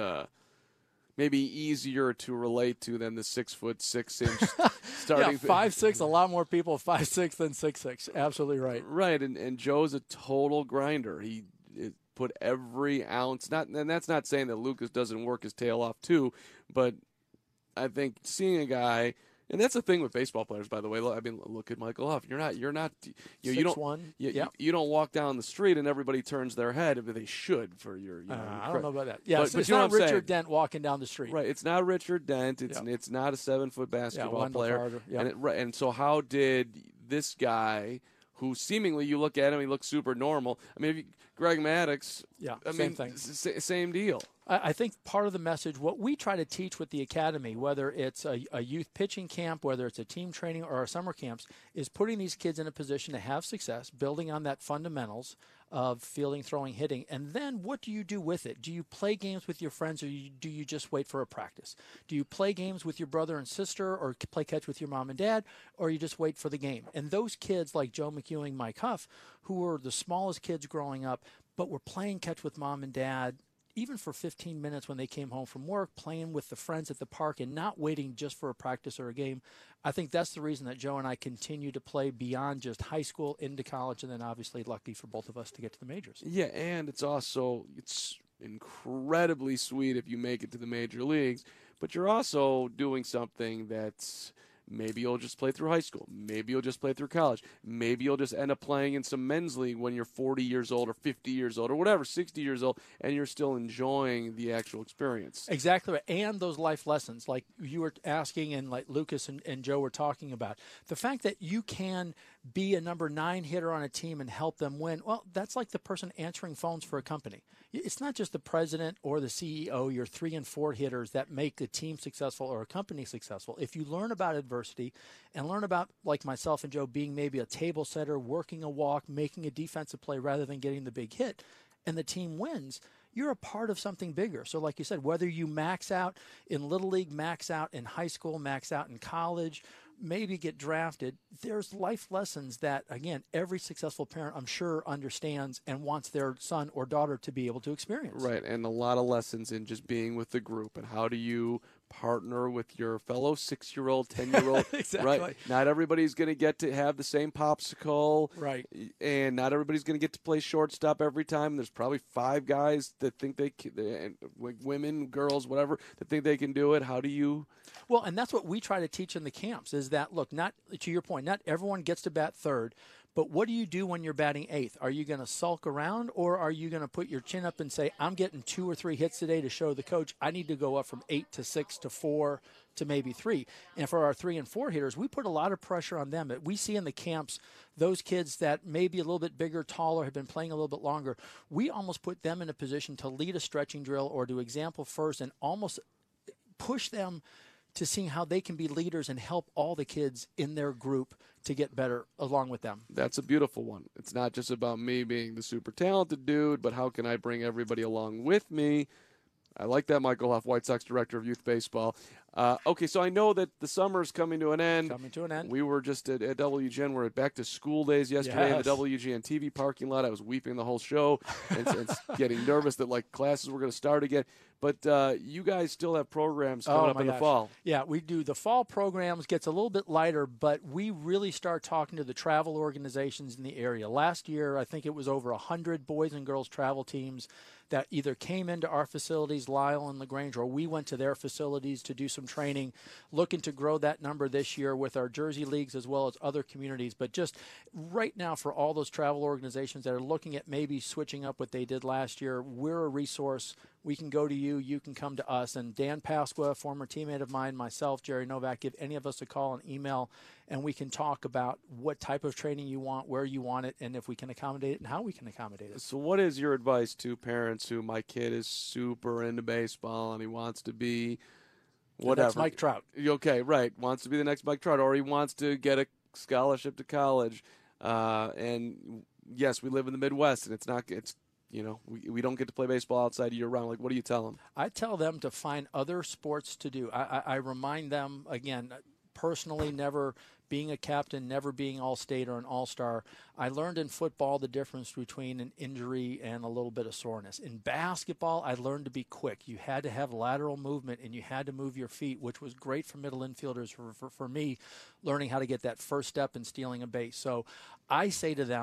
Speaker 6: maybe easier to relate to than the 6'6" starting.
Speaker 9: Yeah, 5'6", a lot more people 5'6" than 6'6". Absolutely right.
Speaker 6: Right, and Joe's a total grinder. put every ounce. And that's not saying that Lucas doesn't work his tail off too, but I think seeing a guy. And that's the thing with baseball players, by the way. I mean, look at Michael Huff. You're not. You don't walk down the street and everybody turns their head. But they should for your.
Speaker 9: I don't know about that. Yeah, but it's
Speaker 6: you know
Speaker 9: not Richard Dent walking down the street.
Speaker 6: Right. It's not Richard Dent. It's not a 7-foot basketball player.
Speaker 9: Carter. Yep.
Speaker 6: And so how did this guy, who seemingly you look at him, he looks super normal. I mean, Greg Maddux.
Speaker 9: Yeah.
Speaker 6: Same
Speaker 9: thing.
Speaker 6: Same deal.
Speaker 9: I think part of the message, what we try to teach with the academy, whether it's a youth pitching camp, whether it's a team training or our summer camps, is putting these kids in a position to have success, building on that fundamentals of fielding, throwing, hitting. And then what do you do with it? Do you play games with your friends, or do you just wait for a practice? Do you play games with your brother and sister, or play catch with your mom and dad, or you just wait for the game? And those kids like Joe McEwing, Mike Huff, who were the smallest kids growing up, but were playing catch with mom and dad, even for 15 minutes when they came home from work, playing with the friends at the park and not waiting just for a practice or a game. I think that's the reason that Joe and I continue to play beyond just high school into college, and then obviously lucky for both of us to get to the majors.
Speaker 6: Yeah, and it's incredibly sweet if you make it to the major leagues, but you're also doing something that's maybe you'll just play through high school. Maybe you'll just play through college. Maybe you'll just end up playing in some men's league when you're 40 years old or 50 years old or whatever, 60 years old, and you're still enjoying the actual experience.
Speaker 9: Exactly right. And those life lessons, like you were asking and like Lucas and Joe were talking about. The fact that you can be a number 9 hitter on a team and help them win, well, that's like the person answering phones for a company. It's not just the president or the CEO, your 3 and 4 hitters that make a team successful or a company successful. If you learn about adversity and learn about, like myself and Joe, being maybe a table setter, working a walk, making a defensive play rather than getting the big hit, and the team wins, you're a part of something bigger. So like you said, whether you max out in Little League, max out in high school, max out in college, maybe get drafted, there's life lessons that, again, every successful parent, I'm sure, understands and wants their son or daughter to be able to experience.
Speaker 6: Right, and a lot of lessons in just being with the group and how do you partner with your fellow 6-year-old, 10-year-old.
Speaker 9: Exactly.
Speaker 6: Right. Not everybody's going to get to have the same popsicle.
Speaker 9: Right.
Speaker 6: And not everybody's going to get to play shortstop every time. There's probably 5 guys that think they can, women, girls, whatever, that think they can do it. How do you?
Speaker 9: Well, and that's what we try to teach in the camps is that, look, not to your point, not everyone gets to bat third, but what do you do when you're batting 8th? Are you going to sulk around, or are you going to put your chin up and say, I'm getting 2 or 3 hits today to show the coach I need to go up from 8 to 6 to 4 to maybe 3. And for our 3 and 4 hitters, we put a lot of pressure on them. We see in the camps those kids that may be a little bit bigger, taller, have been playing a little bit longer. We almost put them in a position to lead a stretching drill or do example first and almost push them to seeing how they can be leaders and help all the kids in their group to get better along with them.
Speaker 6: That's a beautiful one. It's not just about me being the super talented dude, but how can I bring everybody along with me? I like that, Michael Huff, White Sox Director of Youth Baseball. Okay, so I know that the summer is coming to an end. We were just at WGN. We're at back to school days yesterday in the WGN TV parking lot. I was weeping the whole show and getting nervous that like classes were going to start again. But you guys still have programs coming up in the fall.
Speaker 9: Yeah, we do. The fall programs gets a little bit lighter, but we really start talking to the travel organizations in the area. Last year, I think it was over 100 boys and girls travel teams that either came into our facilities, Lyle and LaGrange, or we went to their facilities to do some training, looking to grow that number this year with our Jersey leagues as well as other communities. But just right now, for all those travel organizations that are looking at maybe switching up what they did last year, we're a resource. We can go to you. You can come to us. And Dan Pasqua, former teammate of mine, myself, Jerry Novak, give any of us a call and email, and we can talk about what type of training you want, where you want it, and if we can accommodate it and how we can accommodate it.
Speaker 6: So what is your advice to parents who, my kid is super into baseball and he wants to be whatever?
Speaker 9: That's Mike Trout.
Speaker 6: Okay, right. Wants to be the next Mike Trout, or he wants to get a scholarship to college. And yes, we live in the Midwest, and it's you know, we don't get to play baseball outside year-round. Like, what do you tell them?
Speaker 9: I tell them to find other sports to do. I remind them, again, personally, never being a captain, never being all-state or an all-star. I learned in football the difference between an injury and a little bit of soreness. In basketball, I learned to be quick. You had to have lateral movement, and you had to move your feet, which was great for middle infielders. For me, learning how to get that first step and stealing a base. So I say to them,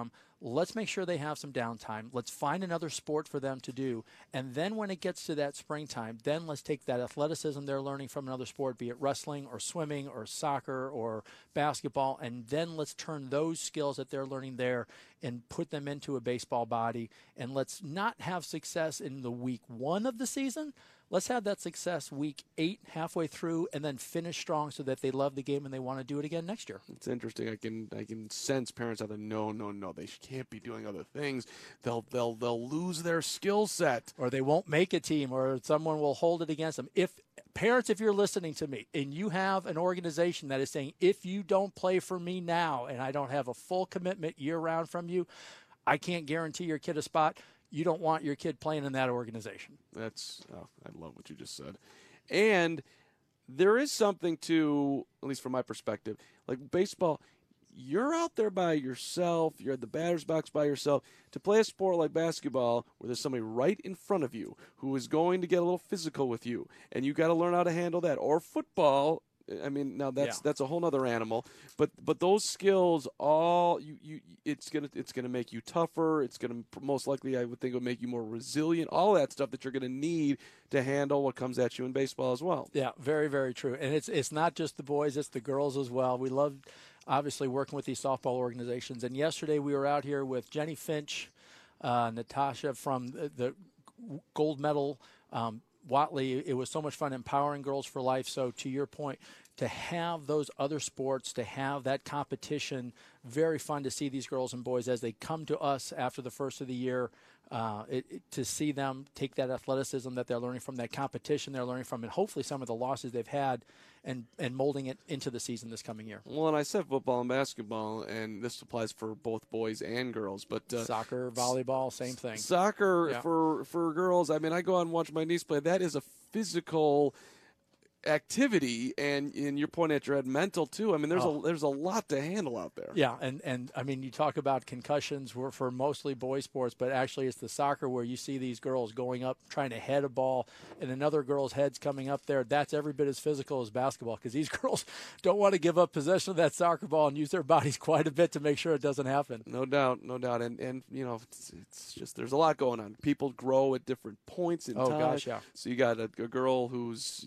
Speaker 9: let's make sure they have some downtime. Let's find another sport for them to do. And then when it gets to that springtime, then let's take that athleticism they're learning from another sport, be it wrestling or swimming or soccer or basketball, and then let's turn those skills that they're learning there and put them into a baseball body. And let's not have success in the week 1 of the season. Let's have that success week 8 halfway through and then finish strong so that they love the game and they want to do it again next year.
Speaker 6: It's interesting. I can sense parents out there. No, they can't be doing other things. They'll lose their skill set,
Speaker 9: or they won't make a team, or someone will hold it against them. If parents, if you're listening to me and you have an organization that is saying, if you don't play for me now and I don't have a full commitment year round from you, I can't guarantee your kid a spot. You don't want your kid playing in that organization.
Speaker 6: I love what you just said. And there is something to, at least from my perspective, like baseball, you're out there by yourself, you're at the batter's box by yourself. To play a sport like basketball where there's somebody right in front of you who is going to get a little physical with you, and you got to learn how to handle that. Or football, I mean, now that's a whole other animal. But those skills, all it's gonna make you tougher. It's gonna most likely, I would think, it would make you more resilient. All that stuff that you're gonna need to handle what comes at you in baseball as well.
Speaker 9: Yeah, very, very true. And it's not just the boys; it's the girls as well. We love, obviously, working with these softball organizations. And yesterday we were out here with Jenny Finch, Natasha from the gold medal. Watley, it was so much fun empowering Girls for Life. So to your point, to have those other sports, to have that competition, very fun to see these girls and boys as they come to us after the first of the year, to see them take that athleticism that they're learning from, that competition they're learning from, and hopefully some of the losses they've had, and molding it into the season this coming year.
Speaker 6: Well, and I said football and basketball, and this applies for both boys and girls. But
Speaker 9: soccer, volleyball, same thing.
Speaker 6: Soccer for girls, I mean, I go out and watch my niece play. That is a physical activity, and you're pointing at your head, mental too. I mean, there's a lot to handle out there.
Speaker 9: Yeah, and I mean, you talk about concussions for mostly boy sports, but actually it's the soccer where you see these girls going up trying to head a ball, and another girl's head's coming up there. That's every bit as physical as basketball, because these girls don't want to give up possession of that soccer ball and use their bodies quite a bit to make sure it doesn't happen.
Speaker 6: No doubt. And you know, it's just, there's a lot going on. People grow at different points in time.
Speaker 9: Oh gosh, yeah.
Speaker 6: So you got a girl who's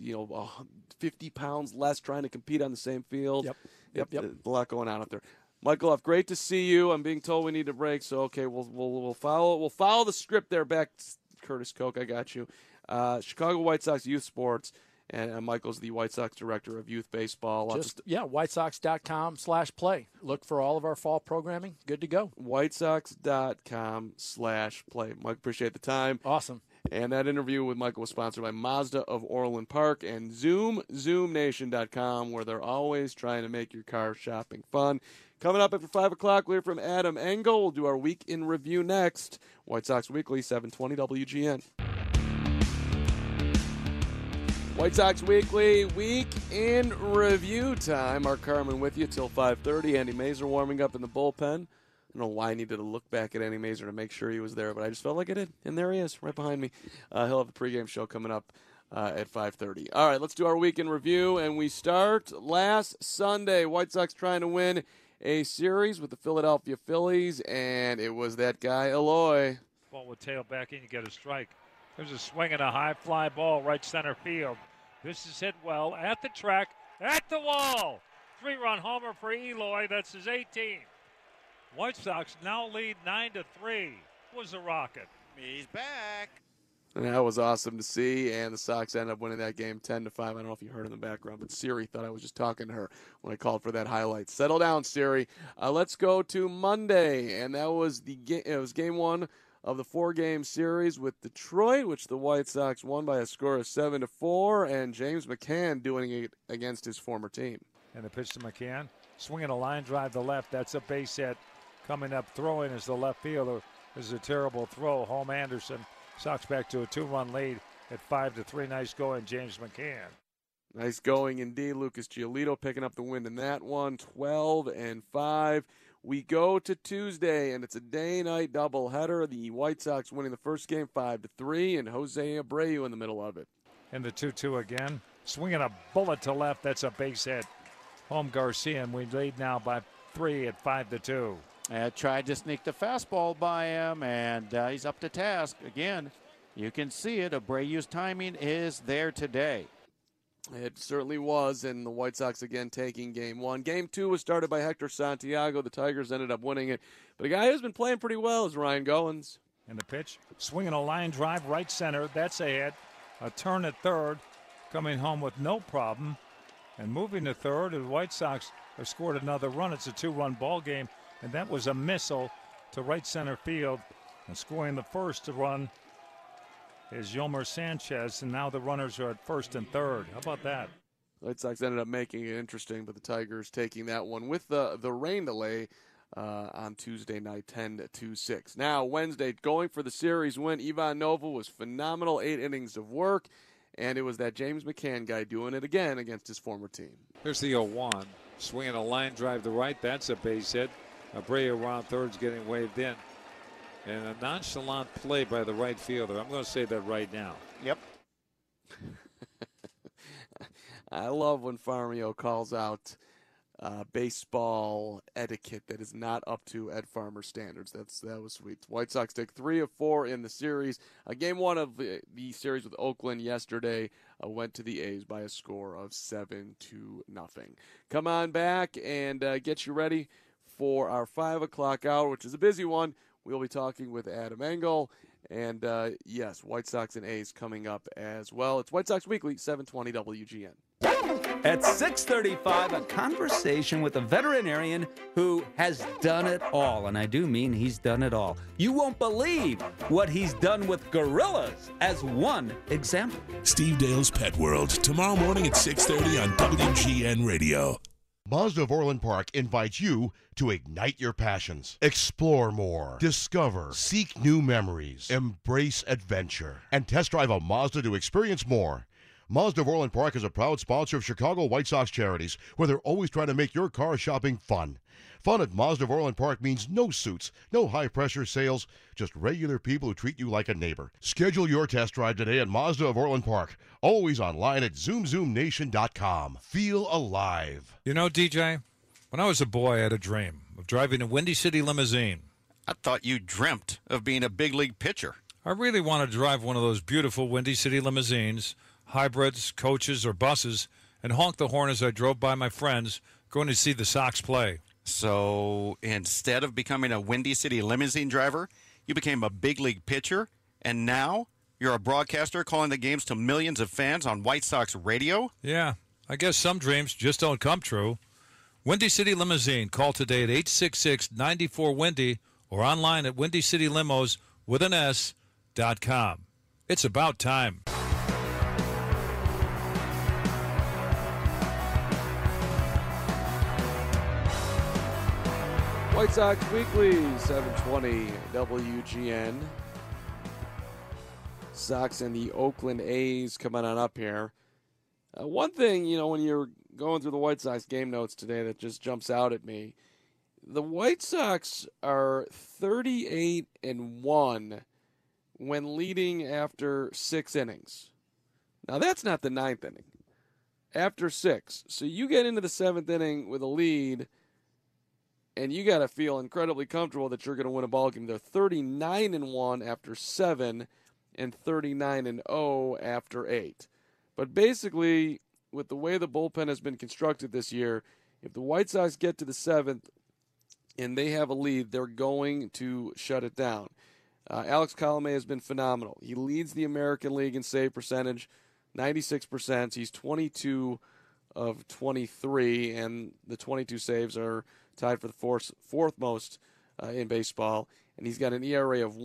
Speaker 6: 50 pounds less trying to compete on the same field. Yep. A lot going on out there. Michael F., great to see you. I'm being told we need a break, so okay, we'll follow the script there. Back to Curtis Koch, I got you. Chicago White Sox youth sports, and Michael's the White Sox director of youth baseball.
Speaker 9: WhiteSox.com/play. Look for all of our fall programming. Good to go.
Speaker 6: WhiteSox.com/play. Mike, appreciate the time.
Speaker 9: Awesome.
Speaker 6: And that interview with Michael was sponsored by Mazda of Orland Park and ZoomNation.com, where they're always trying to make your car shopping fun. Coming up after 5 o'clock, we'll hear from Adam Engel. We'll do our Week in Review next. White Sox Weekly, 720 WGN. White Sox Weekly, Week in Review time. Mark Carman with you till 5:30. Andy Mazer warming up in the bullpen. I don't know why I needed to look back at Andy Mazer to make sure he was there, but I just felt like I did. And there he is, right behind me. He'll have a pregame show coming up at 5:30. All right, let's do our Week in Review, and we start last Sunday. White Sox trying to win a series with the Philadelphia Phillies, and it was that guy, Eloy.
Speaker 10: Ball with tail back in, you get a strike. There's a swing and a high fly ball right center field. This is hit well at the track, at the wall. 3-run homer for Eloy. That's his 18th. White Sox now lead 9-3. Was a rocket.
Speaker 11: He's back.
Speaker 6: And that was awesome to see, and the Sox ended up winning that game 10-5. I don't know if you heard in the background, but Siri thought I was just talking to her when I called for that highlight. Settle down, Siri. Let's go to Monday, and that was it was game 1 of the 4-game series with Detroit, which the White Sox won by a score of 7-4, and James McCann doing it against his former team.
Speaker 10: And the pitch to McCann, swinging a line drive to left. That's a base hit. Coming up, throwing is the left fielder. This is a terrible throw. Home Anderson. Sox back to a 2-run lead at 5-3. Nice going, James McCann.
Speaker 6: Nice going indeed. Lucas Giolito picking up the win in that one, 12-5. We go to Tuesday, and it's a day-night doubleheader. The White Sox winning the first game 5-3, and Jose Abreu in the middle of it.
Speaker 10: And the 2-2 again. Swinging a bullet to left. That's a base hit. Home Garcia, and we lead now by 3 at 5-2.
Speaker 11: Tried to sneak the fastball by him, and he's up to task. Again, you can see it. Abreu's timing is there today.
Speaker 6: It certainly was, and the White Sox again taking Game 1. Game 2 was started by Hector Santiago. The Tigers ended up winning it. But a guy who's been playing pretty well is Ryan Goins.
Speaker 10: And the pitch, swinging a line drive right center. That's a hit. A turn at third, coming home with no problem. And moving to third, the White Sox have scored another run. It's a 2-run ball game, and that was a missile to right center field. And scoring the first run is Yolmer Sanchez, and now the runners are at first and third. How about that?
Speaker 6: White Sox ended up making it interesting, but the Tigers taking that one with the rain delay on Tuesday night, 10-6. Now, Wednesday, going for the series win. Ivan Nova was phenomenal, 8 innings of work, and it was that James McCann guy doing it again against his former team.
Speaker 12: Here's the 0-1. Swinging a line drive to right. That's a base hit. Abreu around third's getting waved in. And a nonchalant play by the right fielder. I'm going to say that right now.
Speaker 11: Yep.
Speaker 6: I love when Farmio calls out baseball etiquette that is not up to Ed Farmer standards. That was sweet. White Sox take 3 of 4 in the series. Game 1 of the series with Oakland yesterday went to the A's by a score of 7-0. Come on back and get you ready for our 5 o'clock hour, which is a busy one. We'll be talking with Adam Engel. And, yes, White Sox and A's coming up as well. It's White Sox Weekly, 720 WGN.
Speaker 13: At 6:35, a conversation with a veterinarian who has done it all. And I do mean he's done it all. You won't believe what he's done with gorillas, as one example.
Speaker 5: Steve Dale's Pet World, tomorrow morning at 6:30 on WGN Radio.
Speaker 14: Mazda of Orland Park invites you to ignite your passions, explore more, discover, seek new memories, embrace adventure, and test drive a Mazda to experience more. Mazda of Orland Park is a proud sponsor of Chicago White Sox charities, where they're always trying to make your car shopping fun. Fun at Mazda of Orland Park means no suits, no high-pressure sales, just regular people who treat you like a neighbor. Schedule your test drive today at Mazda of Orland Park. Always online at ZoomZoomNation.com. Feel alive.
Speaker 15: You know, DJ, when I was a boy, I had a dream of driving a Windy City limousine.
Speaker 16: I thought you dreamt of being a big league pitcher.
Speaker 15: I really wanted to drive one of those beautiful Windy City limousines, hybrids, coaches, or buses, and honk the horn as I drove by my friends going to see the Sox play.
Speaker 16: So instead of becoming a Windy City limousine driver, you became a big league pitcher, and now you're a broadcaster calling the games to millions of fans on White Sox radio?
Speaker 15: Yeah, I guess some dreams just don't come true. Windy City Limousine. Call today at 866-94-WINDY or online at WindyCityLimos.com. It's about time.
Speaker 6: White Sox Weekly, 720 WGN. Sox and the Oakland A's coming on up here. One thing, when you're going through the White Sox game notes today that just jumps out at me, the White Sox are 38-1 when leading after 6 innings. Now, that's not the 9th inning. After 6. So you get into the 7th inning with a lead, and you got to feel incredibly comfortable that you're going to win a ball game. They're 39-1 after 7 and 39-0 after 8. But basically, with the way the bullpen has been constructed this year, if the White Sox get to the 7th and they have a lead, they're going to shut it down. Alex Colomé has been phenomenal. He leads the American League in save percentage, 96%. He's 22 of 23, and the 22 saves are tied for the fourth most in baseball, and he's got an ERA of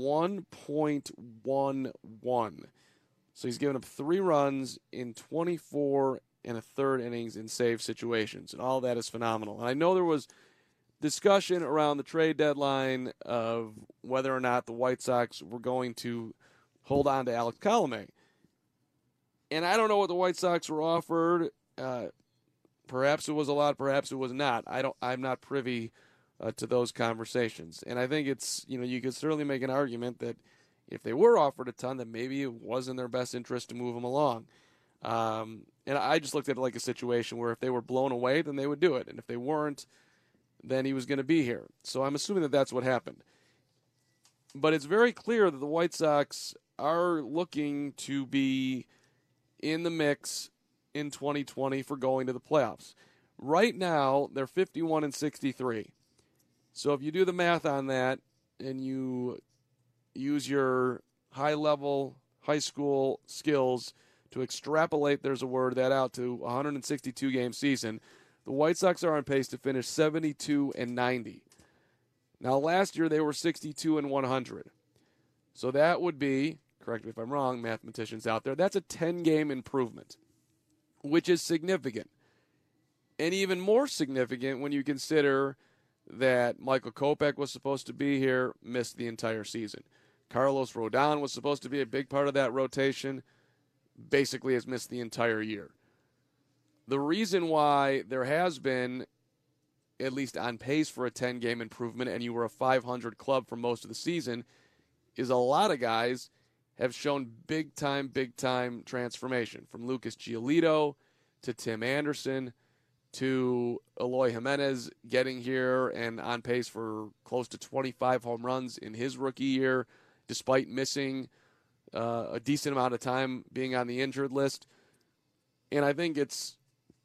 Speaker 6: 1.11. So he's given up 3 runs in 24 and a third innings in save situations, and all that is phenomenal. And I know there was discussion around the trade deadline of whether or not the White Sox were going to hold on to Alex Colomé. And I don't know what the White Sox were offered. Perhaps it was a lot, perhaps it was not. I'm not privy to those conversations. And I think it's, you could certainly make an argument that if they were offered a ton, that maybe it was in their best interest to move them along. And I just looked at it like a situation where if they were blown away, then they would do it. And if they weren't, then he was going to be here. So I'm assuming that that's what happened. But it's very clear that the White Sox are looking to be in the mix in 2020 for going to the playoffs. Right now, they're 51-63. So if you do the math on that and you use your high-level high school skills to extrapolate, there's a word, that out to a 162-game season, the White Sox are on pace to finish 72-90. Now, last year they were 62-100. So that would be, correct me if I'm wrong, mathematicians out there, that's a 10-game improvement, which is significant. And even more significant when you consider that Michael Kopech was supposed to be here, missed the entire season. Carlos Rodon was supposed to be a big part of that rotation, basically has missed the entire year. The reason why there has been at least on pace for a 10-game improvement and you were a 500 club for most of the season is a lot of guys have shown big-time transformation, from Lucas Giolito to Tim Anderson to Eloy Jimenez getting here and on pace for close to 25 home runs in his rookie year, despite missing a decent amount of time being on the injured list. And I think it's,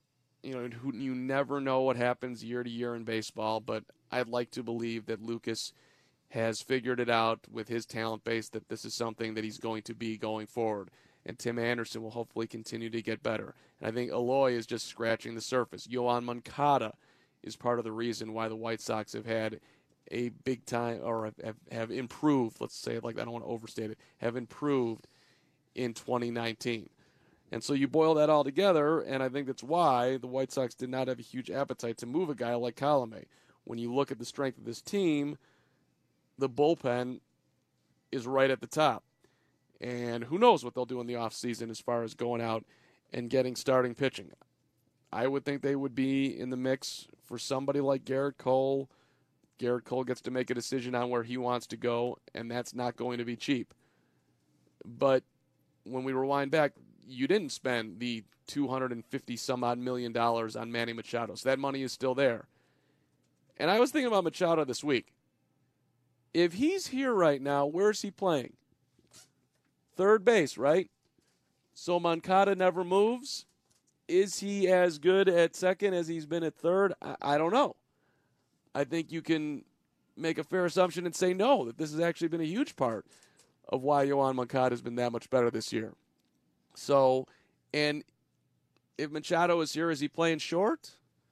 Speaker 6: you never know what happens year to year in baseball, but I'd like to believe that Lucas has figured it out with his talent base that this is something that he's going to be going forward. And Tim Anderson will hopefully continue to get better. And I think Eloy is just scratching the surface. Yoan Moncada is part of the reason why the White Sox have had a big time, or have improved, let's say it like that, I don't want to overstate it, have improved in 2019. And so you boil that all together, and I think that's why the White Sox did not have a huge appetite to move a guy like Colomé. When you look at the strength of this team, the bullpen is right at the top. And who knows what they'll do in the offseason as far as going out and getting starting pitching. I would think they would be in the mix for somebody like Garrett Cole. Garrett Cole gets to make a decision on where he wants to go, and that's not going to be cheap. But when we rewind back, you didn't spend the $250-some-odd million on Manny Machado, so that money is still there. And I was thinking about Machado this week. If he's here right now, where's he playing? Third base, right? So Moncada never moves. Is he as good at second as he's been at third? I don't know. I think you can make a fair assumption and say no, that this has actually been a huge part of why Yoan Moncada has been that much better this year. So, and if Machado is here, is he playing short?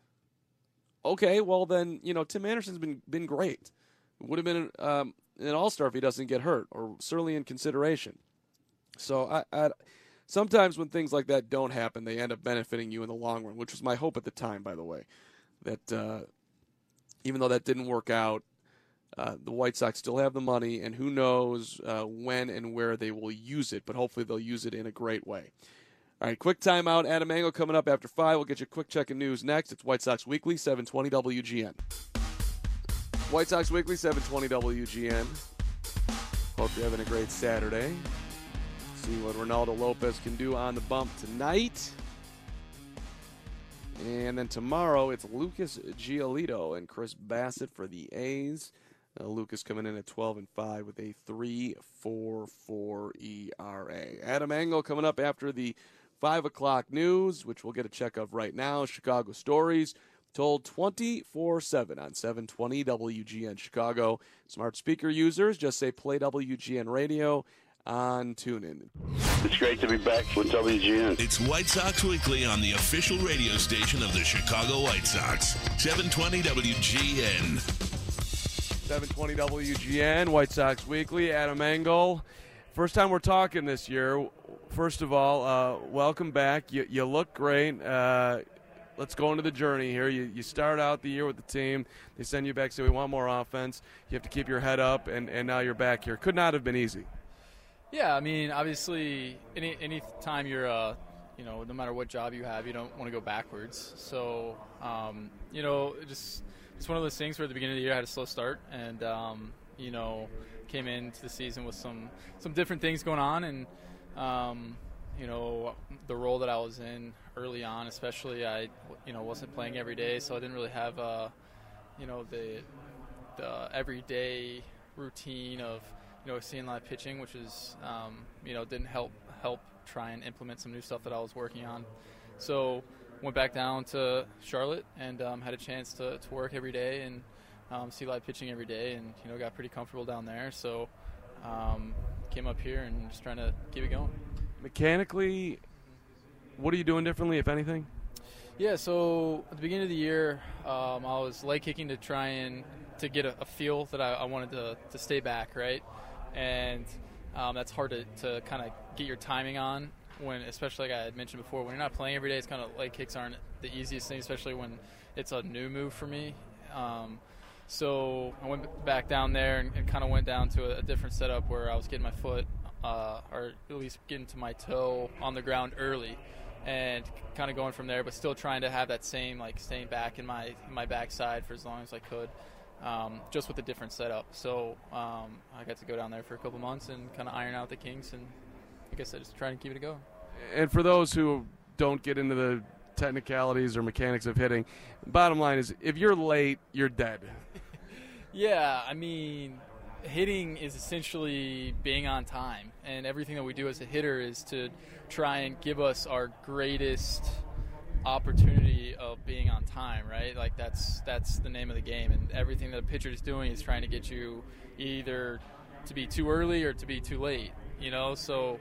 Speaker 6: Okay, well then, Tim Anderson's been great. Would have been an all-star if he doesn't get hurt, or certainly in consideration. So I sometimes when things like that don't happen, they end up benefiting you in the long run, which was my hope at the time, by the way, that even though that didn't work out, the White Sox still have the money, and who knows when and where they will use it, but hopefully they'll use it in a great way. All right, quick timeout. Adam Engel coming up after 5. We'll get you a quick check of news next. It's White Sox Weekly, 720 WGN. White Sox Weekly, 720 WGN. Hope you're having a great Saturday. See what Ronaldo Lopez can do on the bump tonight. And then tomorrow, it's Lucas Giolito and Chris Bassett for the A's. Lucas coming in at 12-5 with a 3.44 ERA. Adam Engel coming up after the 5 o'clock news, which we'll get a check of right now. Chicago stories told 24/7 on 720 WGN Chicago. Smart speaker users, just say play WGN Radio on TuneIn.
Speaker 17: It's great to be back with WGN.
Speaker 5: It's White Sox Weekly on the official radio station of the Chicago White Sox. 720 WGN.
Speaker 6: 720 WGN, White Sox Weekly. Adam Engel. First time we're talking this year. First of all, welcome back. You look great. Let's go into the journey here. You start out the year with the team. They send you back, say we want more offense. You have to keep your head up, and now you're back here. Could not have been easy.
Speaker 7: Yeah, I mean, obviously, any time you're, no matter what job you have, you don't want to go backwards. So, it's one of those things where at the beginning of the year I had a slow start, and came into the season with some different things going on, and the role that I was in early on, especially, I wasn't playing every day, so I didn't really have
Speaker 18: the everyday routine of seeing live pitching, which is didn't help try and implement some new stuff that I was working on. So went back down to Charlotte and had a chance to work every day and see live pitching every day, and got pretty comfortable down there. So came up here and just trying to keep it going.
Speaker 6: Mechanically, what are you doing differently, if anything?
Speaker 18: Yeah, so at the beginning of the year, I was leg kicking to try and to get a feel that I wanted to stay back, right? And that's hard to kind of get your timing on when, especially like I had mentioned before, when you're not playing every day, it's kind of leg kicks aren't the easiest thing, especially when it's a new move for me. So I went back down there and kind of went down to a different setup where I was getting my foot, or at least getting to my toe on the ground early, and kind of going from there, but still trying to have that same, like, staying back in my backside for as long as I could, just with a different setup. So I got to go down there for a couple months and kind of iron out the kinks, and like I said, just trying to keep it going. And
Speaker 6: for those who don't get into the technicalities or mechanics of hitting, bottom line is if you're late, you're dead.
Speaker 18: Yeah, I mean, hitting is essentially being on time, and everything that we do as a hitter is to try and give us our greatest opportunity of being on time, right? Like that's the name of the game, and everything that a pitcher is doing is trying to get you either to be too early or to be too late, so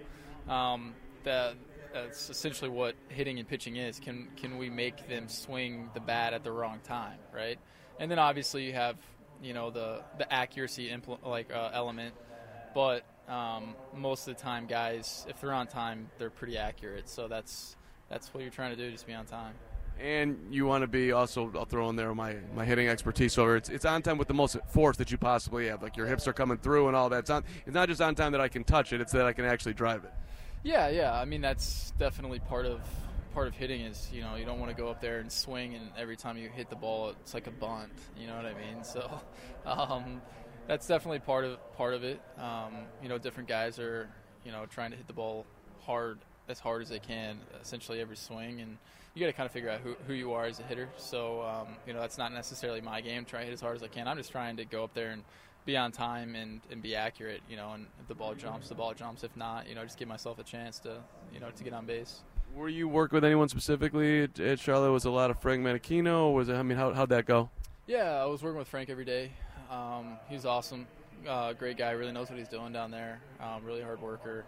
Speaker 18: that's essentially what hitting and pitching is. Can we make them swing the bat at the wrong time, right? And then obviously you have the accuracy element, but most of the time guys, if they're on time, they're pretty accurate. So that's what you're trying to do, just be on time.
Speaker 6: And you want to be also, I'll throw in there my hitting expertise over. It's on time with the most force that you possibly have. Like your hips are coming through and all that. It's not just on time that I can touch it, it's that I can actually drive it.
Speaker 18: Yeah. I mean, that's definitely part of hitting is, you don't want to go up there and swing, and every time you hit the ball, it's like a bunt. You know what I mean? So that's definitely part of it. Different guys are, trying to hit the ball as hard as they can, essentially every swing, and you got to kind of figure out who you are as a hitter. So, that's not necessarily my game, try to hit as hard as I can. I'm just trying to go up there and be on time and be accurate, and if the ball jumps, the ball jumps. If not, just give myself a chance to get on base.
Speaker 6: Were you working with anyone specifically at Charlotte? Was it a lot of Frank Manichino? How'd that go? Yeah, I was working with Frank every day. He's awesome. Great guy, really knows what he's doing down there. Really hard worker.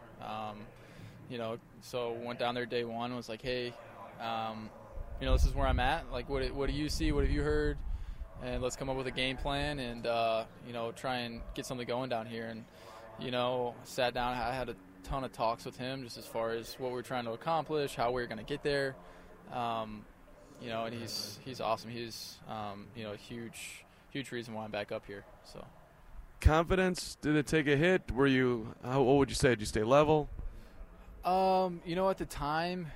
Speaker 6: So went down there day one and was like, hey, this is where I'm at. Like, what do you see? What have you heard? And let's come up with a game plan and, try and get something going down here. And, sat down. I had a ton of talks with him just as far as what we're trying to accomplish, how we're going to get there. And he's awesome. He's, a huge reason why I'm back up here. So, confidence, did it take a hit? What would you say? Did you stay level? At the time,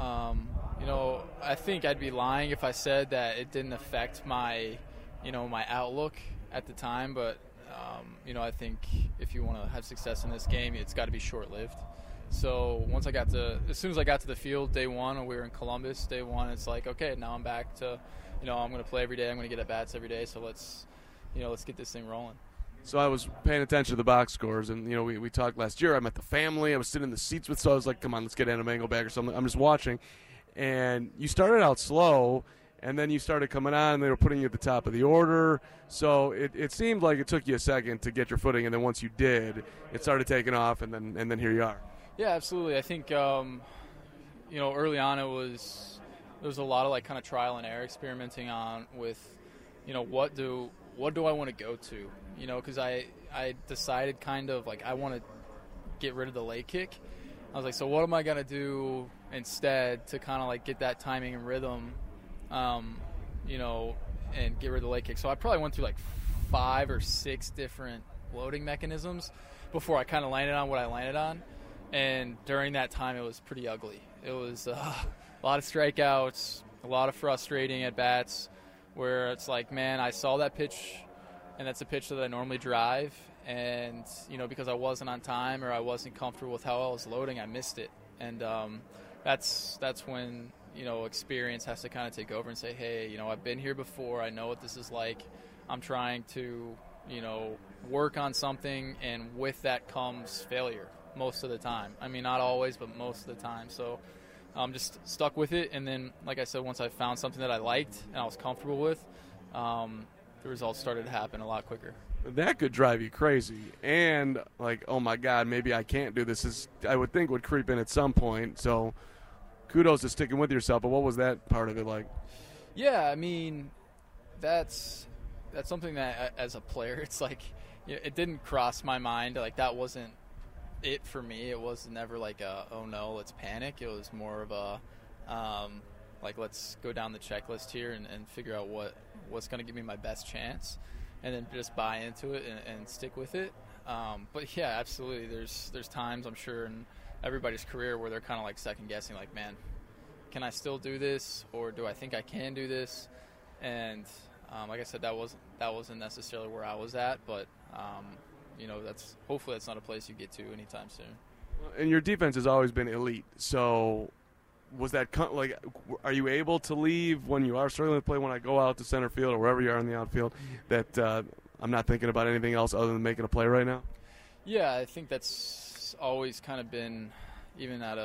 Speaker 6: I think I'd be lying if I said that it didn't affect my outlook at the time. But, I think if you want to have success in this game, it's got to be short-lived. So as soon as I got to the field day one, when we were in Columbus, day one, it's like, okay, now I'm back to, I'm going to play every day. I'm going to get at bats every day. So let's get this thing rolling. So I was paying attention to the box scores, and, we talked last year. I met the family. I was sitting in the seats so I was like, come on, let's get Adam Engel back or something. I'm just watching. And you started out slow, and then you started coming on, and they were putting you at the top of the order. So it seemed like it took you a second to get your footing, and then once you did, it started taking off, and then here you are. Yeah, absolutely. I think, early on there was a lot of kind of trial and error experimenting on with, what do I want to go to? Because I decided kind of I want to get rid of the leg kick. I was like, so what am I going to do instead to kind of get that timing and rhythm, and get rid of the leg kick? So I probably went through 5 or 6 different loading mechanisms before I kind of landed on what I landed on. And during that time, it was pretty ugly. It was a lot of strikeouts, a lot of frustrating at-bats where it's like, man, I saw that pitch, and that's a pitch that I normally drive. And, because I wasn't on time or I wasn't comfortable with how I was loading, I missed it. And
Speaker 18: that's when, experience has to kind of take over and say, hey, I've been here before. I know what this is like. I'm trying to, work on something, and with that comes failure most of the time. I mean, not always, but most of the time. So I'm just stuck with it. And then, like I said, once I found something that I liked and I was comfortable with, the results started to happen a lot quicker.
Speaker 6: That could drive you crazy. And, like, oh, my God, maybe I can't do this. I would think would creep in at some point. So kudos to sticking with yourself. But what was that part of it like?
Speaker 18: Yeah, I mean, that's something that as a player, it's like, it didn't cross my mind. Like, that wasn't it for me. It was never like oh no, let's panic. It was more of a like, let's go down the checklist here and figure out what's going to give me my best chance, and then just buy into it and stick with it. But yeah, absolutely, there's times, I'm sure, in everybody's career where they're kind of like second guessing, like, man, can I still do this, or do I think I can do this? And like I said, that wasn't necessarily where I was at, but hopefully that's not a place you get to anytime soon.
Speaker 6: And your defense has always been elite. So was that are you able to leave when you are struggling to play, when I go out to center field or wherever you are in the outfield, that I'm not thinking about anything else other than making a play right now?
Speaker 18: Yeah, I think that's always kind of been, even at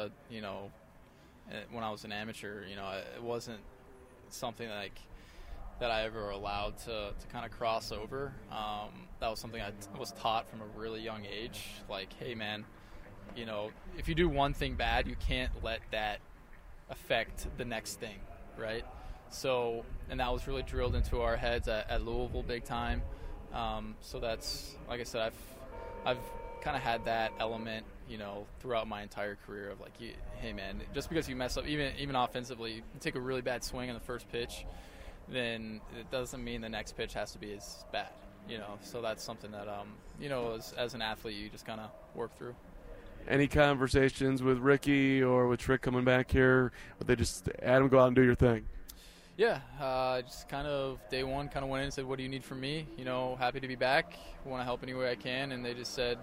Speaker 18: when I was an amateur, it wasn't something that I ever allowed to kind of cross over. That was something I was taught from a really young age. Like, hey, man, if you do one thing bad, you can't let that affect the next thing, right? So, and that was really drilled into our heads at Louisville big time. So that's, like I said, I've kind of had that element, throughout my entire career of like, hey, man, just because you mess up, even offensively, you take a really bad swing on the first pitch, then it doesn't mean the next pitch has to be as bad, So that's something that, as an athlete, you just kind of work through.
Speaker 6: Any conversations with Ricky or with Trick coming back here? Or they just, Adam, go out and do your thing?
Speaker 18: Yeah, just kind of day one kind of went in and said, what do you need from me? Happy to be back. Want to help any way I can. And they just said,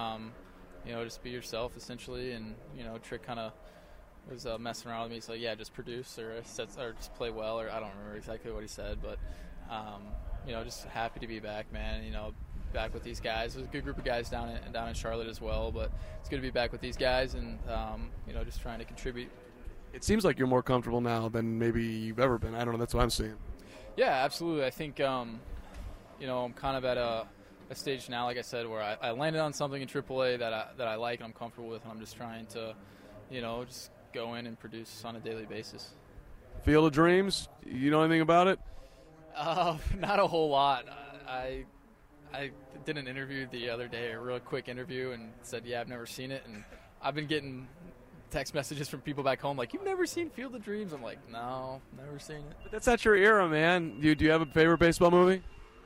Speaker 18: just be yourself, essentially. And, Trick kind of was messing around with me. So, yeah, just produce or just play well. Or I don't remember exactly what he said. But, just happy to be back, man. Back with these guys. There's a good group of guys down in Charlotte as well. But it's good to be back with these guys and, just trying to contribute.
Speaker 6: It seems like you're more comfortable now than maybe you've ever been. I don't know. That's what I'm seeing.
Speaker 18: Yeah, absolutely. I think, I'm kind of at a stage now, like I said, where I landed on something in AAA that I like and I'm comfortable with, and I'm just trying to, just go in and produce on a daily basis.
Speaker 6: Field of Dreams, you know anything about it?
Speaker 18: Not a whole lot. I did an interview the other day, a real quick interview, and said, yeah, I've never seen it. And I've been getting text messages from people back home like, you've never seen Field of Dreams? I'm like, no, never seen it.
Speaker 6: But that's not your era, man. Do you have a favorite baseball movie?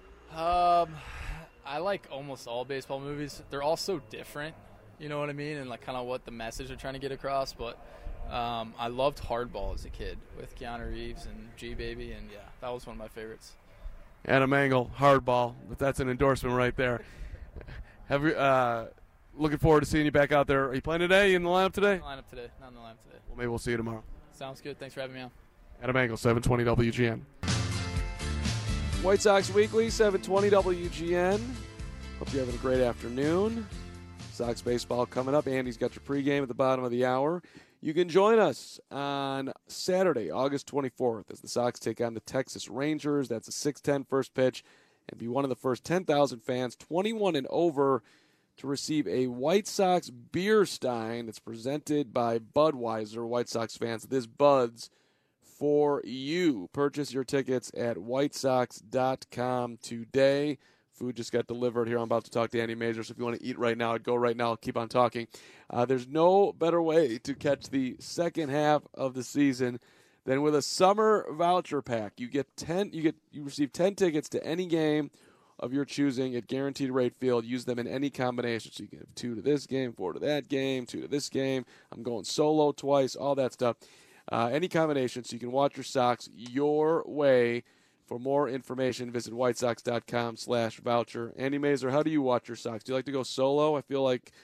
Speaker 18: I like almost all baseball movies. They're all so different, you know what I mean, and like kind of what the message they're trying to get across. But I loved Hardball as a kid with Keanu Reeves and G-Baby, and yeah, that was one of my favorites.
Speaker 6: Adam Engel, Hardball. That's an endorsement right there. Have you? Looking forward to seeing you back out there. Are you playing today? In the lineup today?
Speaker 18: Not in the lineup today.
Speaker 6: Well, maybe we'll see you tomorrow.
Speaker 18: Sounds good. Thanks for having me on.
Speaker 6: Adam Engel, 720 WGN. White Sox Weekly, 720 WGN. Hope you're having a great afternoon. Sox baseball coming up. Andy's got your pregame at the bottom of the hour. You can join us on Saturday, August 24th, as the Sox take on the Texas Rangers. That's a 6:10 first pitch, and be one of the first 10,000 fans, 21 and over, to receive a White Sox beer stein that's presented by Budweiser. White Sox fans, this Bud's for you. Purchase your tickets at whitesox.com today. Food just got delivered here. I'm about to talk to Andy Mazur, so if you want to eat right now, go right now. I'll keep on talking. There's no better way to catch the second half of the season than with a summer voucher pack. You receive 10 tickets to any game of your choosing at Guaranteed Rate Field. Use them in any combination. So you can have 2 to this game, 4 to that game, 2 to this game. I'm going solo twice, all that stuff. Any combination, so you can watch your Sox your way. For more information, visit whitesox.com/voucher. Andy Mazur, how do you watch your Sox? Do you like to go solo? I feel like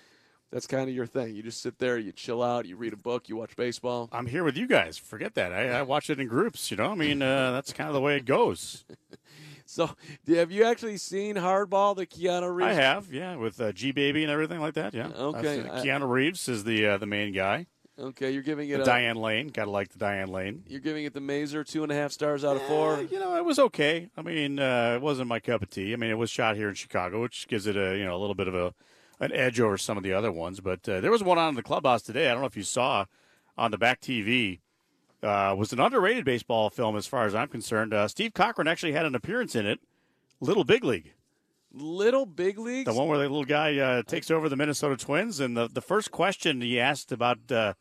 Speaker 6: That's kind of your thing. You just sit there, you chill out, you read a book, you watch baseball.
Speaker 11: I'm here with you guys. Forget that. I watch it in groups, I mean, that's kind of the way it goes.
Speaker 6: So, have you actually seen Hardball, the Keanu Reeves?
Speaker 11: I have, yeah, with G-Baby and everything like that, yeah.
Speaker 6: Okay.
Speaker 11: Keanu Reeves is the main guy.
Speaker 6: Okay, you're giving it
Speaker 11: Diane Lane. Got to like the Diane Lane.
Speaker 6: You're giving it the Mazer 2.5 stars out of 4.
Speaker 11: It was okay. I mean, it wasn't my cup of tea. I mean, it was shot here in Chicago, which gives it a little bit of an edge over some of the other ones. But there was one on in the clubhouse today. I don't know if you saw on the back TV. Was an underrated baseball film as far as I'm concerned. Steve Cochran actually had an appearance in it. Little Big League.
Speaker 6: Little Big League?
Speaker 11: The one where the little guy takes over the Minnesota Twins. And the first question he asked about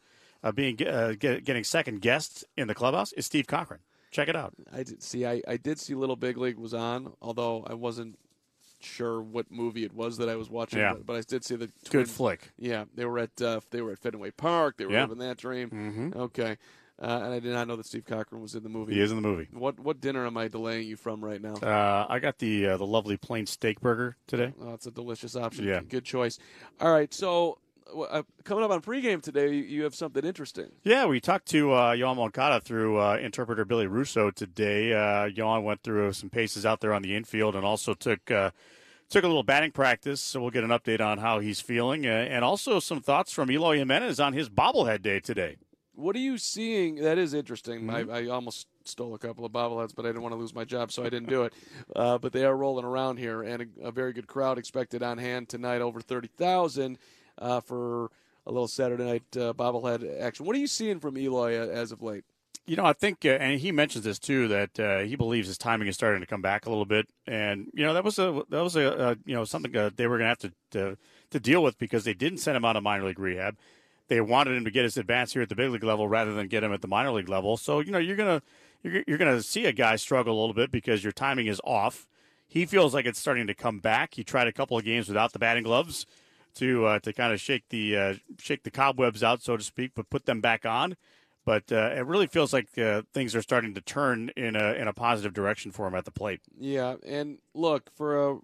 Speaker 11: getting second guest in the clubhouse is Steve Cochran. Check it out.
Speaker 6: I did see Little Big League was on, although I wasn't sure what movie it was that I was watching.
Speaker 11: Yeah.
Speaker 6: But I did see the
Speaker 11: good flick.
Speaker 6: Yeah, they were at Fenway Park. They were living that dream.
Speaker 11: Mm-hmm.
Speaker 6: Okay. And I did not know that Steve Cochran was in the movie.
Speaker 11: He is in the movie.
Speaker 6: What dinner am I delaying you from right now?
Speaker 11: I got the lovely plain steak burger today.
Speaker 6: Oh, it's a delicious option.
Speaker 11: Yeah.
Speaker 6: Good choice. All right, so coming up on pregame today, you have something interesting.
Speaker 11: Yeah, we talked to Yoan Moncada through interpreter Billy Russo today. Yoan went through some paces out there on the infield and also took a little batting practice, so we'll get an update on how he's feeling and also some thoughts from Eloy Jimenez on his bobblehead day today.
Speaker 6: What are you seeing? That is interesting.
Speaker 11: Mm-hmm.
Speaker 6: I almost stole a couple of bobbleheads, but I didn't want to lose my job, so I didn't do it. But they are rolling around here, and a very good crowd expected on hand tonight, over 30,000 for a little Saturday night bobblehead action. What are you seeing from Eloy as of late?
Speaker 11: I think, and he mentions this too, that he believes his timing is starting to come back a little bit, and that was something they were going to have to deal with because they didn't send him out of minor league rehab. They wanted him to get his advance here at the big league level rather than get him at the minor league level. So you're gonna see a guy struggle a little bit because your timing is off. He feels like it's starting to come back. He tried a couple of games without the batting gloves to kind of shake the cobwebs out, so to speak, but put them back on. But it really feels like things are starting to turn in a positive direction for him at the plate.
Speaker 6: Yeah, and look, for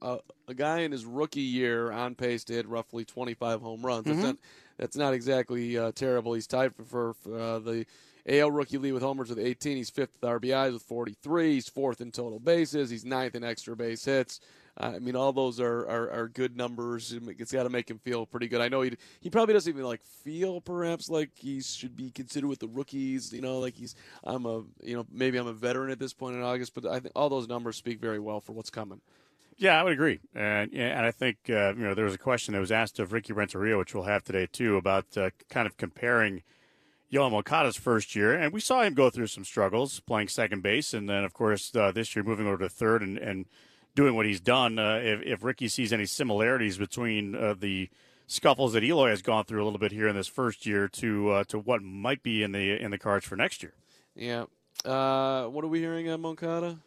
Speaker 6: a guy in his rookie year on pace to hit roughly 25 home runs.
Speaker 11: Mm-hmm.
Speaker 6: That's not exactly terrible. He's tied for the AL Rookie League with homers with 18. He's fifth with RBIs with 43. He's fourth in total bases. He's ninth in extra base hits. I mean, all those are good numbers. It's got to make him feel pretty good. I know he probably doesn't even feel perhaps like he should be considered with the rookies. Maybe I'm a veteran at this point in August, but I think all those numbers speak very well for what's coming.
Speaker 11: Yeah, I would agree. And I think, there was a question that was asked of Ricky Renteria, which we'll have today, too, about kind of comparing Yoan Moncada's first year. And we saw him go through some struggles playing second base. And then, of course, this year moving over to third and doing what he's done. If Ricky sees any similarities between the scuffles that Eloy has gone through a little bit here in this first year to what might be in the cards for next year.
Speaker 6: Yeah. What are we hearing on Moncada?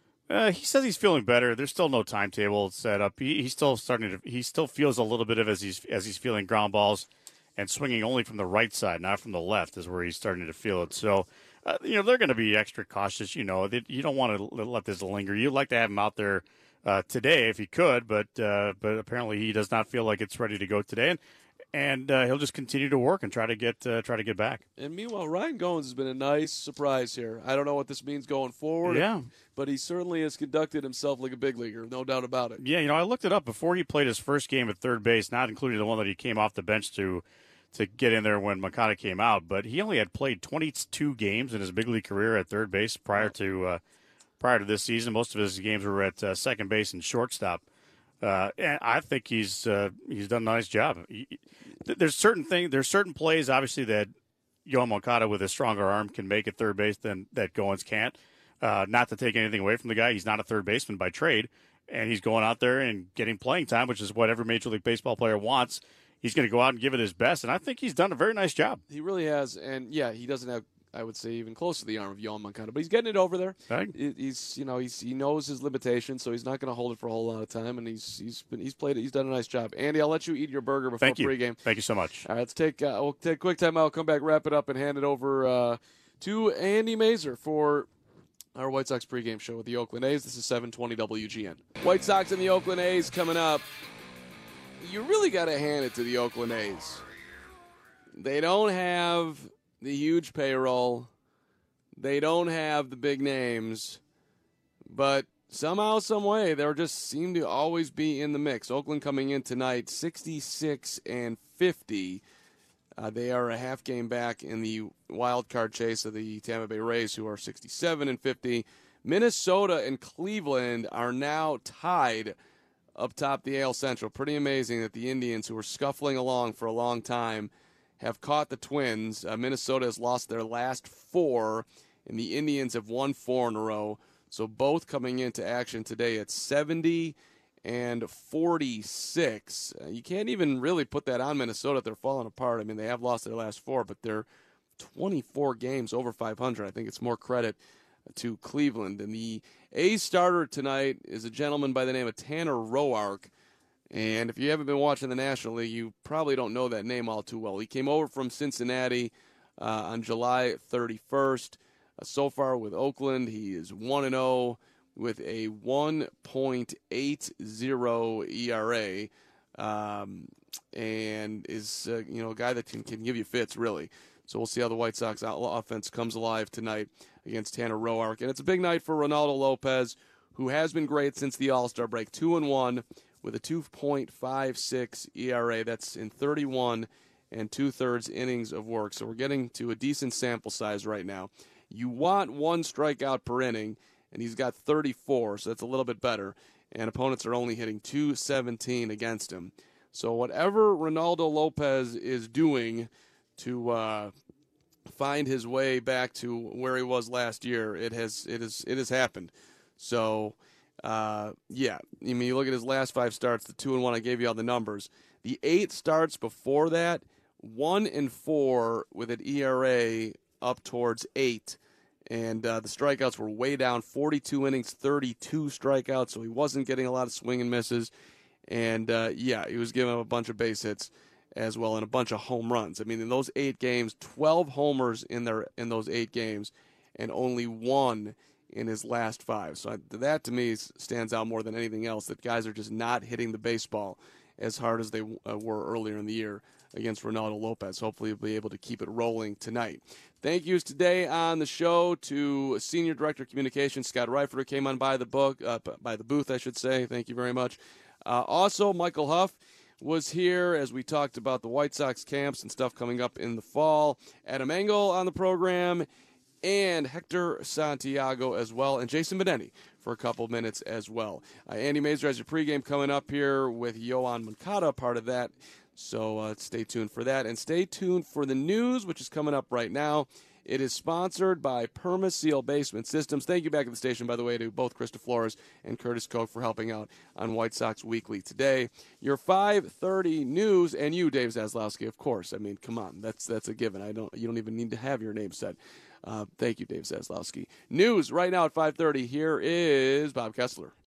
Speaker 11: He says he's feeling better. There's still no timetable set up. He's still he still feels a little bit of as he's feeling ground balls and swinging only from the right side, not from the left, is where he's starting to feel it. So, they're going to be extra cautious. You don't want to let this linger. You'd like to have him out there today if he could, but apparently he does not feel like it's ready to go today. And he'll just continue to work and try to get back.
Speaker 6: And meanwhile, Ryan Goins has been a nice surprise here. I don't know what this means going forward.
Speaker 11: Yeah.
Speaker 6: But he certainly has conducted himself like a big leaguer, no doubt about it.
Speaker 11: Yeah, I looked it up before he played his first game at third base, not including the one that he came off the bench to get in there when Moncada came out. But he only had played 22 games in his big league career at third base prior to this season. Most of his games were at second base and shortstop. And I think he's done a nice job. There's certain plays, obviously, that Yoan Moncada with a stronger arm can make at third base than that Goins can't. Not to take anything away from the guy, he's not a third baseman by trade, and he's going out there and getting playing time, which is what every Major League Baseball player wants. He's going to go out and give it his best, and I think he's done a very nice job.
Speaker 6: He really has, and yeah, he doesn't have, I would say, even close to the arm of Yoan Moncada, but he's getting it over there.
Speaker 11: Right.
Speaker 6: He knows his limitations, so he's not going to hold it for a whole lot of time, and he's done a nice job. Andy, I'll let you eat your burger before pregame.
Speaker 11: Thank you so much.
Speaker 6: All right, we'll take a quick time out, come back, wrap it up, and hand it over to Andy Mazer for our White Sox pregame show with the Oakland A's. This is 720 WGN. White Sox and the Oakland A's coming up. you really got to hand it to the Oakland A's. They don't have the huge payroll. They don't have the big names. But somehow, some way, they just seem to always be in the mix. Oakland coming in tonight, 66-50. They are a half game back in the wild card chase of the Tampa Bay Rays, who are 67-50. Minnesota and Cleveland are now tied up top the AL Central. Pretty amazing that the Indians, who were scuffling along for a long time, have caught the Twins. Minnesota has lost their last 4, and the Indians have won 4 in a row. So both coming into action today at 70 and 46. You can't even really put that on Minnesota. They're falling apart. I mean, they have lost their last 4, but they're 24 games over 500. I think it's more credit to Cleveland. And the A's starter tonight is a gentleman by the name of Tanner Roark. And if you haven't been watching the National League, you probably don't know that name all too well. He came over from Cincinnati on July 31st. So far with Oakland, he is 1-0 with a 1.80 ERA, and is a guy that can give you fits, really. So we'll see how the White Sox offense comes alive tonight against Tanner Roark. And it's a big night for Ronaldo Lopez, who has been great since the All-Star break, 2-1 with a 2.56 ERA. That's in 31 2/3 innings of work. So we're getting to a decent sample size right now. You want 1 strikeout per inning, and he's got 34, so that's a little bit better. And opponents are only hitting .217 against him. So whatever Ronaldo Lopez is doing to find his way back to where he was last year, it has happened. So yeah, I mean, you look at his last 5 starts, the 2-1, I gave you all the numbers. The 8 starts before that, 1-4 with an ERA up towards 8. And the strikeouts were way down, 42 innings, 32 strikeouts, so he wasn't getting a lot of swing and misses. And, yeah, he was giving up a bunch of base hits as well and a bunch of home runs. I mean, in those 8 games, 12 homers in those 8 games, and only 1 in his last 5. So that, to me, stands out more than anything else, that guys are just not hitting the baseball as hard as they were earlier in the year against Ronaldo Lopez. Hopefully he'll be able to keep it rolling tonight. Thank yous today on the show to Senior Director of Communications, Scott Reifert, who came on by the booth, I should say. Thank you very much. Also, Michael Huff was here as we talked about the White Sox camps and stuff coming up in the fall. Adam Engel on the program, and Hector Santiago as well, and Jason Benetti for a couple minutes as well. Andy Mazer has your pregame coming up here with Yohan Moncada, part of that. So stay tuned for that. And stay tuned for the news, which is coming up right now. It is sponsored by Permaseal Basement Systems. Thank you back at the station, by the way, to both Krista Flores and Curtis Koch for helping out on White Sox Weekly today. Your 5:30 news, and you, Dave Zaslowski, of course. I mean, come on, that's a given. You don't even need to have your name said. Thank you, Dave Zaslowski. News right now at 5:30. Here is Bob Kessler.